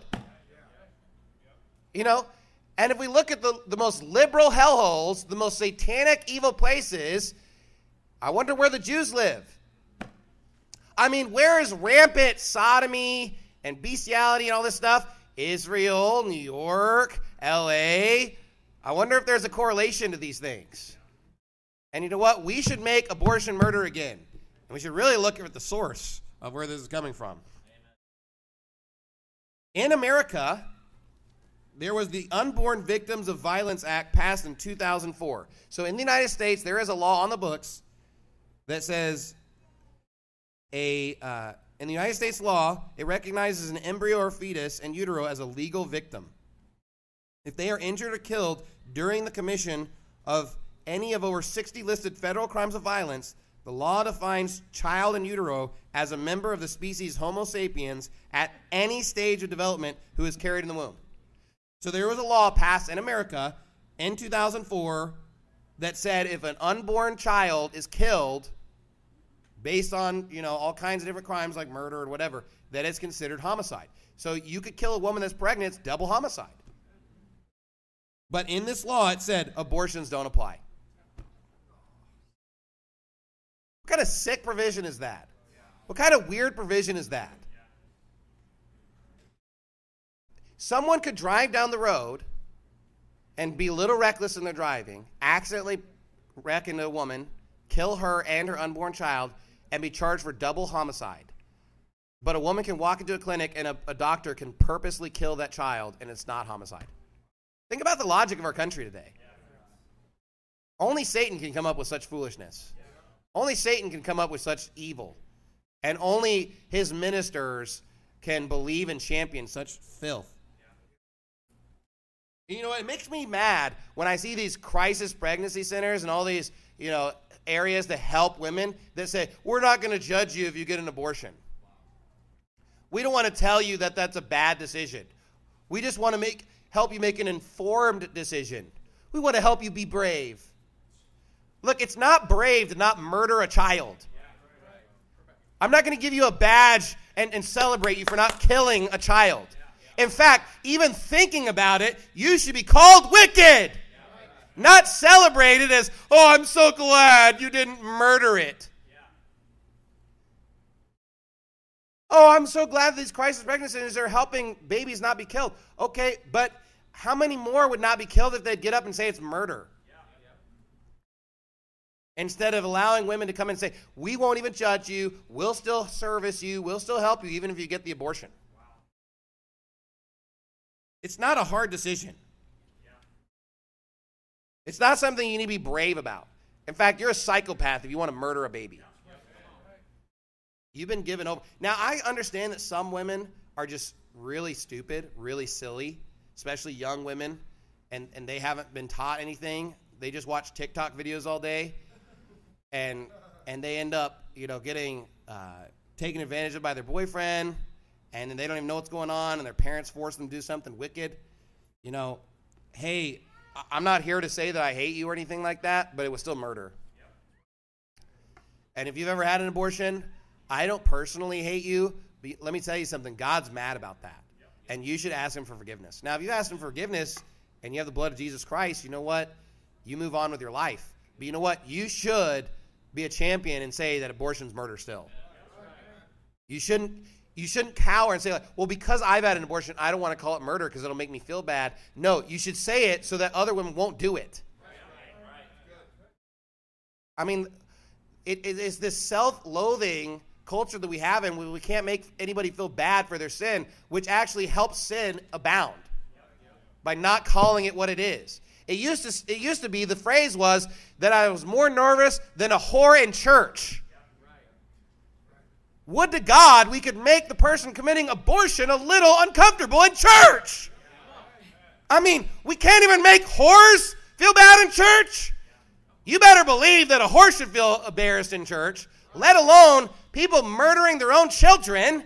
And if we look at the most liberal hellholes, the most satanic evil places, I wonder where the Jews live. I mean, where is rampant sodomy and bestiality and all this stuff? Israel, New York, L.A. I wonder if there's a correlation to these things. And you know what? We should make abortion murder again. And we should really look at the source of where this is coming from. In America, there was the Unborn Victims of Violence Act passed in 2004. So in the United States, there is a law on the books that says in the United States law, it recognizes an embryo or fetus in utero as a legal victim. If they are injured or killed during the commission of any of over 60 listed federal crimes of violence, the law defines child in utero as a member of the species Homo sapiens at any stage of development who is carried in the womb. So there was a law passed in America in 2004 that said if an unborn child is killed based on, all kinds of different crimes like murder or whatever, that is considered homicide. So you could kill a woman that's pregnant, it's double homicide. But in this law, it said abortions don't apply. What kind of sick provision is that? What kind of weird provision is that? Someone could drive down the road and be a little reckless in their driving, accidentally wreck into a woman, kill her and her unborn child, and be charged for double homicide. But a woman can walk into a clinic and a doctor can purposely kill that child, and it's not homicide. Think about the logic of our country today. Only Satan can come up with such foolishness. Only Satan can come up with such evil. And only his ministers can believe and champion such filth. It makes me mad when I see these crisis pregnancy centers and all these, areas to help women that say, we're not going to judge you if you get an abortion. We don't want to tell you that that's a bad decision. We just want to help you make an informed decision. We want to help you be brave. Look, it's not brave to not murder a child. I'm not going to give you a badge and celebrate you for not killing a child. In fact, even thinking about it, you should be called wicked. Not celebrated as, oh, I'm so glad you didn't murder it. Oh, I'm so glad these crisis pregnancies are helping babies not be killed. Okay, but how many more would not be killed if they'd get up and say it's murder? Instead of allowing women to come and say, we won't even judge you, we'll still service you, we'll still help you even if you get the abortion. It's not a hard decision. It's not something you need to be brave about. In fact, you're a psychopath if you want to murder a baby. You've been given over. Now, I understand that some women are just really stupid, really silly, especially young women, and they haven't been taught anything. They just watch TikTok videos all day, and they end up, getting taken advantage of by their boyfriend, and then they don't even know what's going on, and their parents force them to do something wicked. Hey, I'm not here to say that I hate you or anything like that, but it was still murder. And if you've ever had an abortion, I don't personally hate you, but let me tell you something. God's mad about that, and you should ask him for forgiveness. Now, if you ask him for forgiveness and you have the blood of Jesus Christ, you know what? You move on with your life. But you know what? You should be a champion and say that abortion's murder still. You shouldn't cower and say, like, well, because I've had an abortion, I don't want to call it murder because it'll make me feel bad. No, you should say it so that other women won't do it. I mean, it's this self-loathing culture that we have, and we can't make anybody feel bad for their sin, which actually helps sin abound by not calling it what it is. It used to be, the phrase was that I was more nervous than a whore in church. Would to God we could make the person committing abortion a little uncomfortable in church. I mean, we can't even make whores feel bad in church. You better believe that a whore should feel embarrassed in church, let alone people murdering their own children.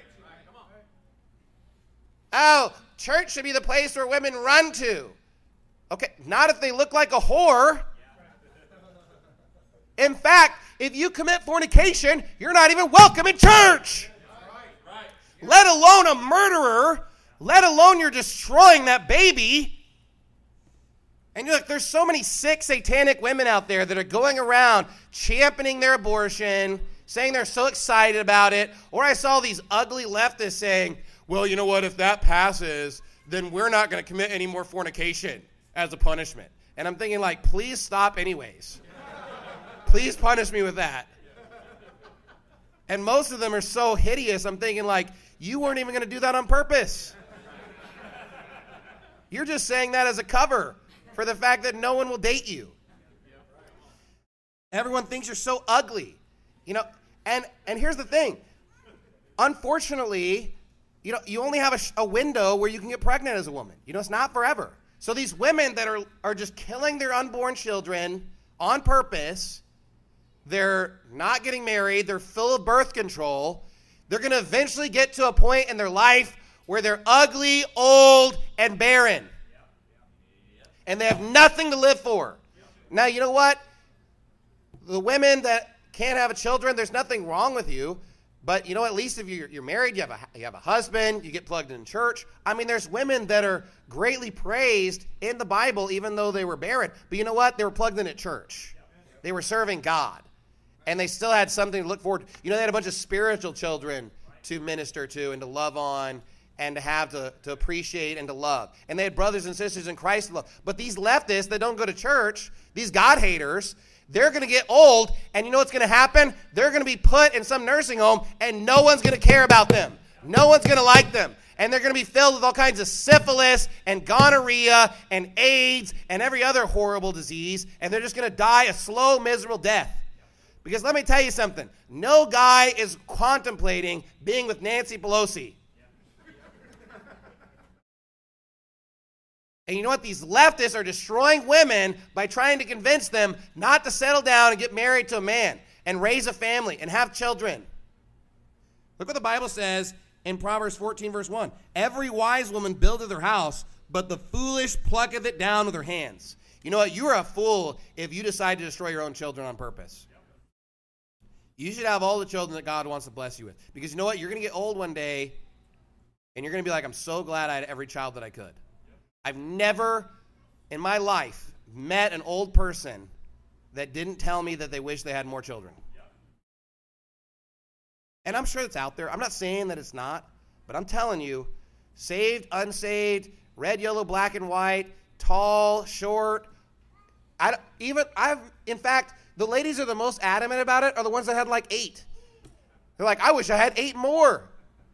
Oh, church should be the place where women run to. Okay, not if they look like a whore. In fact, if you commit fornication, you're not even welcome in church. Let alone a murderer, let alone you're destroying that baby. And you're like, there's so many sick satanic women out there that are going around championing their abortion, saying they're so excited about it. Or I saw these ugly leftists saying, well, you know what, if that passes, then we're not going to commit any more fornication as a punishment. And I'm thinking, like, please stop anyways. Please punish me with that. And most of them are so hideous, I'm thinking, like, you weren't even going to do that on purpose. You're just saying that as a cover for the fact that no one will date you. Everyone thinks you're so ugly. You know, and here's the thing. Unfortunately, you know, you only have a window where you can get pregnant as a woman. You know, it's not forever. So these women that are just killing their unborn children on purpose, they're not getting married, they're full of birth control, they're going to eventually get to a point in their life where they're ugly, old, and barren. And they have nothing to live for. Now, you know what? The women that can't have children, there's nothing wrong with you. But, you know, at least if you're married, you have a husband, you get plugged in church. I mean, there's women that are greatly praised in the Bible, even though they were barren. But you know what? They were plugged in at church. They were serving God. And they still had something to look forward to. You know, they had a bunch of spiritual children to minister to and to love on and to have to appreciate and to love. And they had brothers and sisters in Christ to love. But these leftists that don't go to church, these God haters, they're going to get old, and you know what's going to happen? They're going to be put in some nursing home, and no one's going to care about them. No one's going to like them. And they're going to be filled with all kinds of syphilis and gonorrhea and AIDS and every other horrible disease, and they're just going to die a slow, miserable death. Because let me tell you something. No guy is contemplating being with Nancy Pelosi. And you know what? These leftists are destroying women by trying to convince them not to settle down and get married to a man and raise a family and have children. Look what the Bible says in Proverbs 14, verse 1. Every wise woman buildeth her house, but the foolish plucketh it down with her hands. You know what? You are a fool if you decide to destroy your own children on purpose. You should have all the children that God wants to bless you with. Because you know what? You're going to get old one day, and you're going to be like, I'm so glad I had every child that I could. I've never in my life met an old person that didn't tell me that they wish they had more children. And I'm sure it's out there. I'm not saying that it's not, but I'm telling you, saved, unsaved, red, yellow, black, and white, tall, short. In fact, the ladies are the most adamant about it are the ones that had like 8. They're like, I wish I had 8 more.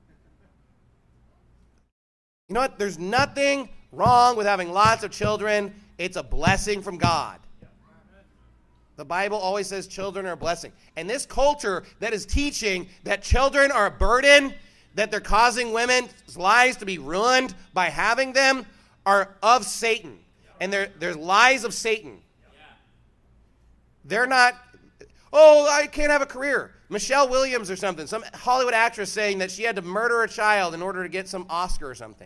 You know what? There's nothing wrong with having lots of children. It's a blessing from God. The Bible always says children are a blessing. And this culture that is teaching that children are a burden, that they're causing women's lives to be ruined by having them, are of Satan. And they're lies of Satan. They're not, oh, I can't have a career. Michelle Williams or something, some Hollywood actress saying that she had to murder a child in order to get some Oscar or something.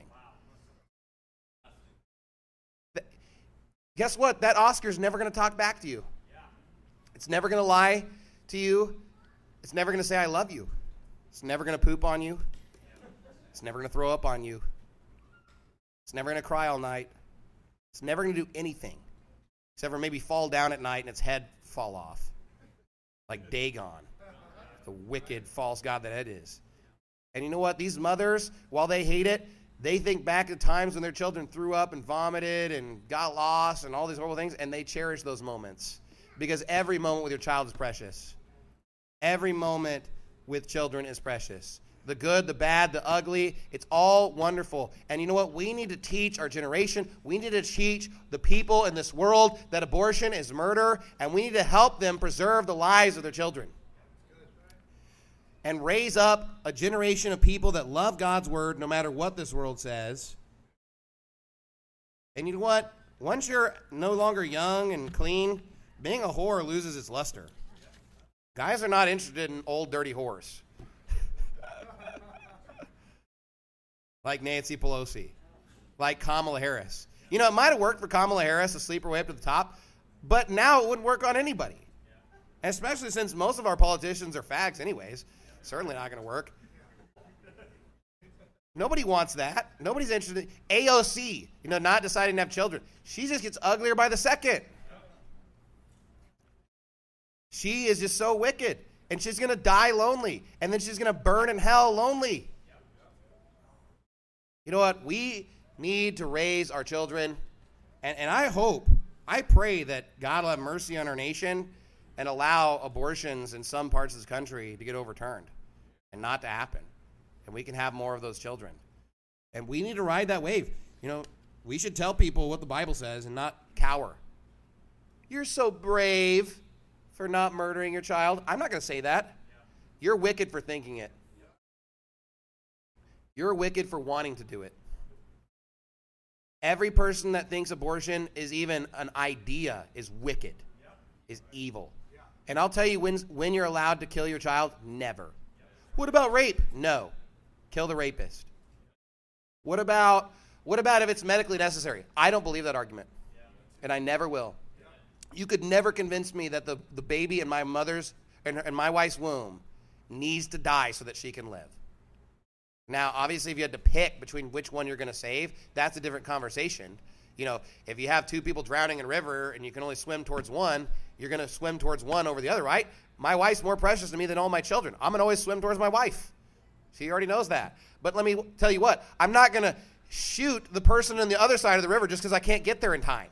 Guess what? That Oscar's never going to talk back to you. It's never going to lie to you. It's never going to say, I love you. It's never going to poop on you. It's never going to throw up on you. It's never going to cry all night. It's never going to do anything except for maybe fall down at night and its head fall off. Like Dagon, the wicked false god that it is. And you know what? These mothers, while they hate it, they think back to times when their children threw up and vomited and got lost and all these horrible things, and they cherish those moments. Because every moment with your child is precious. Every moment with children is precious. The good, the bad, the ugly, it's all wonderful. And you know what? We need to teach our generation, we need to teach the people in this world that abortion is murder, and we need to help them preserve the lives of their children. And raise up a generation of people that love God's word no matter what this world says. And you know what? Once you're no longer young and clean, being a whore loses its luster. Guys are not interested in old, dirty whores. Like Nancy Pelosi. Like Kamala Harris. You know, it might have worked for Kamala Harris to sleep her way up to the top, but now it wouldn't work on anybody. And especially since most of our politicians are fags anyways. Certainly not going to work. Nobody wants that. Nobody's interested. AOC, not deciding to have children. She just gets uglier by the second. She is just so wicked. And she's going to die lonely. And then she's going to burn in hell lonely. You know what? We need to raise our children. And I pray that God will have mercy on our nation and allow abortions in some parts of this country to get overturned and not to happen. And we can have more of those children. And we need to ride that wave. We should tell people what the Bible says and not cower. You're so brave for not murdering your child. I'm not going to say that. You're wicked for thinking it. You're wicked for wanting to do it. Every person that thinks abortion is even an idea is wicked, is evil. And I'll tell you when you're allowed to kill your child, never. What about rape? No. Kill the rapist. What about if it's medically necessary? I don't believe that argument. And I never will. You could never convince me that the baby in my mother's and my wife's womb needs to die so that she can live. Now, obviously, if you had to pick between which one you're going to save, that's a different conversation. If you have two people drowning in a river and you can only swim towards one, you're going to swim towards one over the other, right? My wife's more precious to me than all my children. I'm going to always swim towards my wife. She already knows that. But let me tell you what, I'm not going to shoot the person on the other side of the river just because I can't get there in time.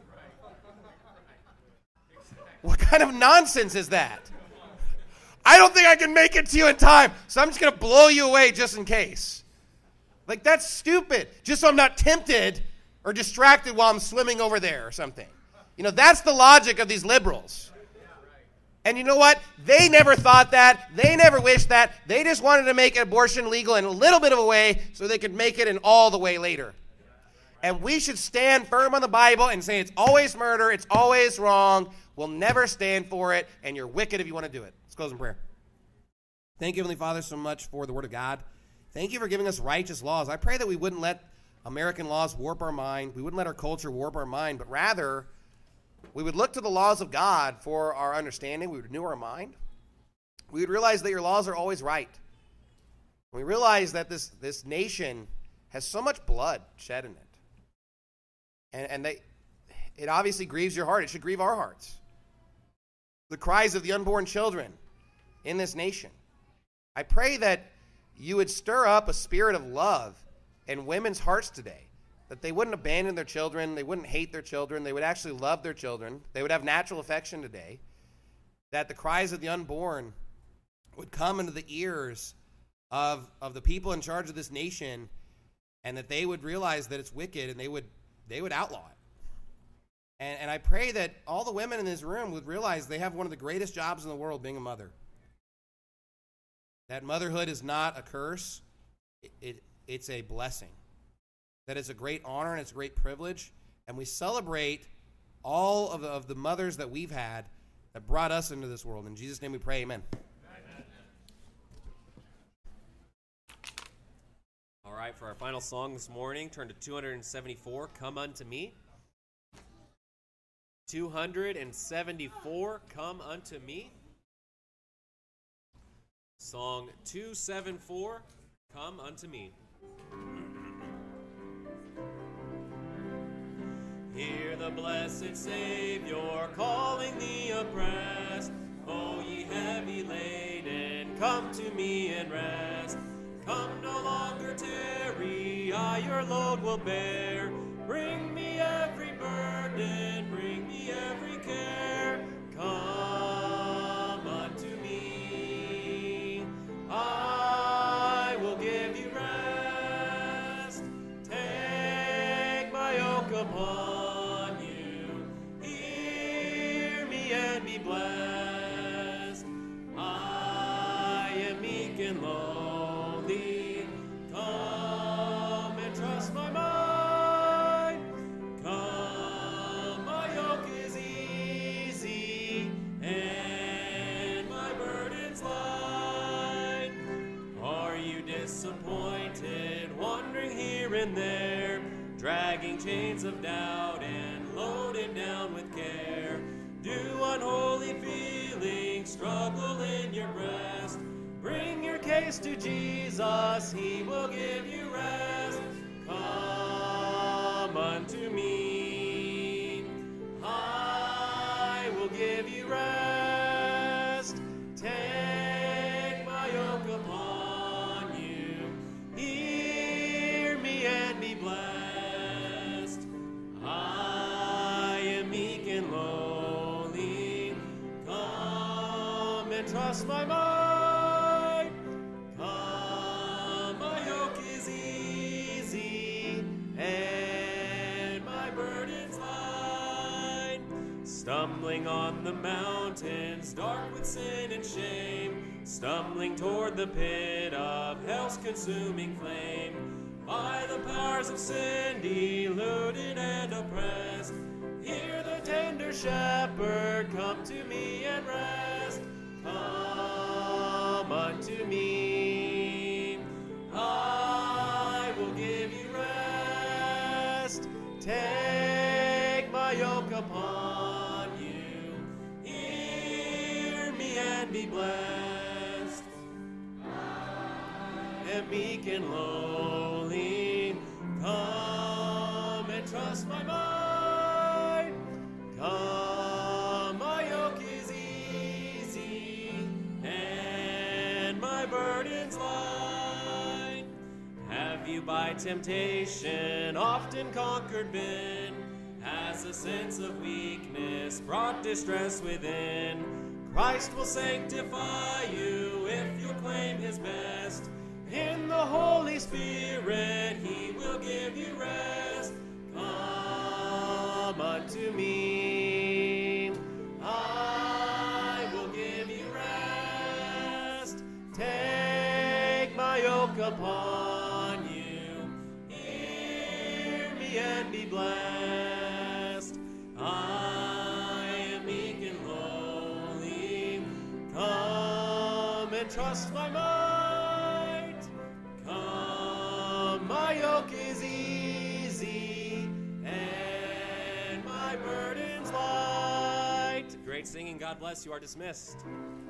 What kind of nonsense is that? I don't think I can make it to you in time, so I'm just going to blow you away just in case. Like, that's stupid. Just so I'm not tempted or distracted while I'm swimming over there or something. That's the logic of these liberals. And you know what? They never thought that. They never wished that. They just wanted to make abortion legal in a little bit of a way so they could make it in all the way later. And we should stand firm on the Bible and say it's always murder, it's always wrong. We'll never stand for it, and you're wicked if you want to do it. Let's close in prayer. Thank you, Heavenly Father, so much for the Word of God. Thank you for giving us righteous laws. I pray that we wouldn't let American laws warp our mind. We wouldn't let our culture warp our mind, but rather we would look to the laws of God for our understanding. We would renew our mind. We would realize that your laws are always right. We realize that this nation has so much blood shed in it. And it obviously grieves your heart. It should grieve our hearts. The cries of the unborn children in this nation. I pray that you would stir up a spirit of love in women's hearts today. That they wouldn't abandon their children. They wouldn't hate their children. They would actually love their children. They would have natural affection today. That the cries of the unborn would come into the ears of the people in charge of this nation, and that they would realize that it's wicked, and they would outlaw it. And I pray that all the women in this room would realize they have one of the greatest jobs in the world, being a mother. That motherhood is not a curse. It's a blessing. That it's a great honor and it's a great privilege. And we celebrate all of the mothers that we've had that brought us into this world. In Jesus' name we pray, amen. All right, for our final song this morning, turn to 274, Come Unto Me. 274, Come Unto Me. Song 274, Come Unto Me. Hear the blessed Savior calling the oppressed. O ye heavy laden, come to me and rest. Come no longer tarry, I your load will bear. Bring me every burden, bring me every care. Come unto me, I will give you rest. Take my yoke upon you, hear me and be blessed. I am meek and lowly, come and trust my mind. Come, my yoke is easy, and my burden's light. Are you disappointed, wandering here and there, dragging chains of doubt and loaded down with care? Do unholy feelings struggle in your breast? Bring your case to Jesus, he will give you rest. Come unto me, I will give you rest. Take my yoke upon you, hear me and be blessed. I am meek and lowly, come and trust my might. Come, my yoke is easy, and my burden's light. Stumbling on the mountains, dark with sin and shame, stumbling toward the pit of hell's consuming flame. By the powers of sin, deluded and oppressed, hear the tender shepherd come to me and rest. Come unto me, I will give you rest. Take my yoke upon you, hear me and be blessed. I am meek and lowly, come and trust my might. Come, my yoke is easy, and my burden's light. Have you by temptation often conquered been? Has a sense of weakness brought distress within? Christ will sanctify you if you claim his best. In the Holy Spirit he will give you rest. Come unto me, I will give you rest. Take my yoke upon you, hear me and be blessed. I am meek and lowly, come and trust my might. Come, my yoke is easy, and my burden's light. Great singing. God bless you. Are dismissed.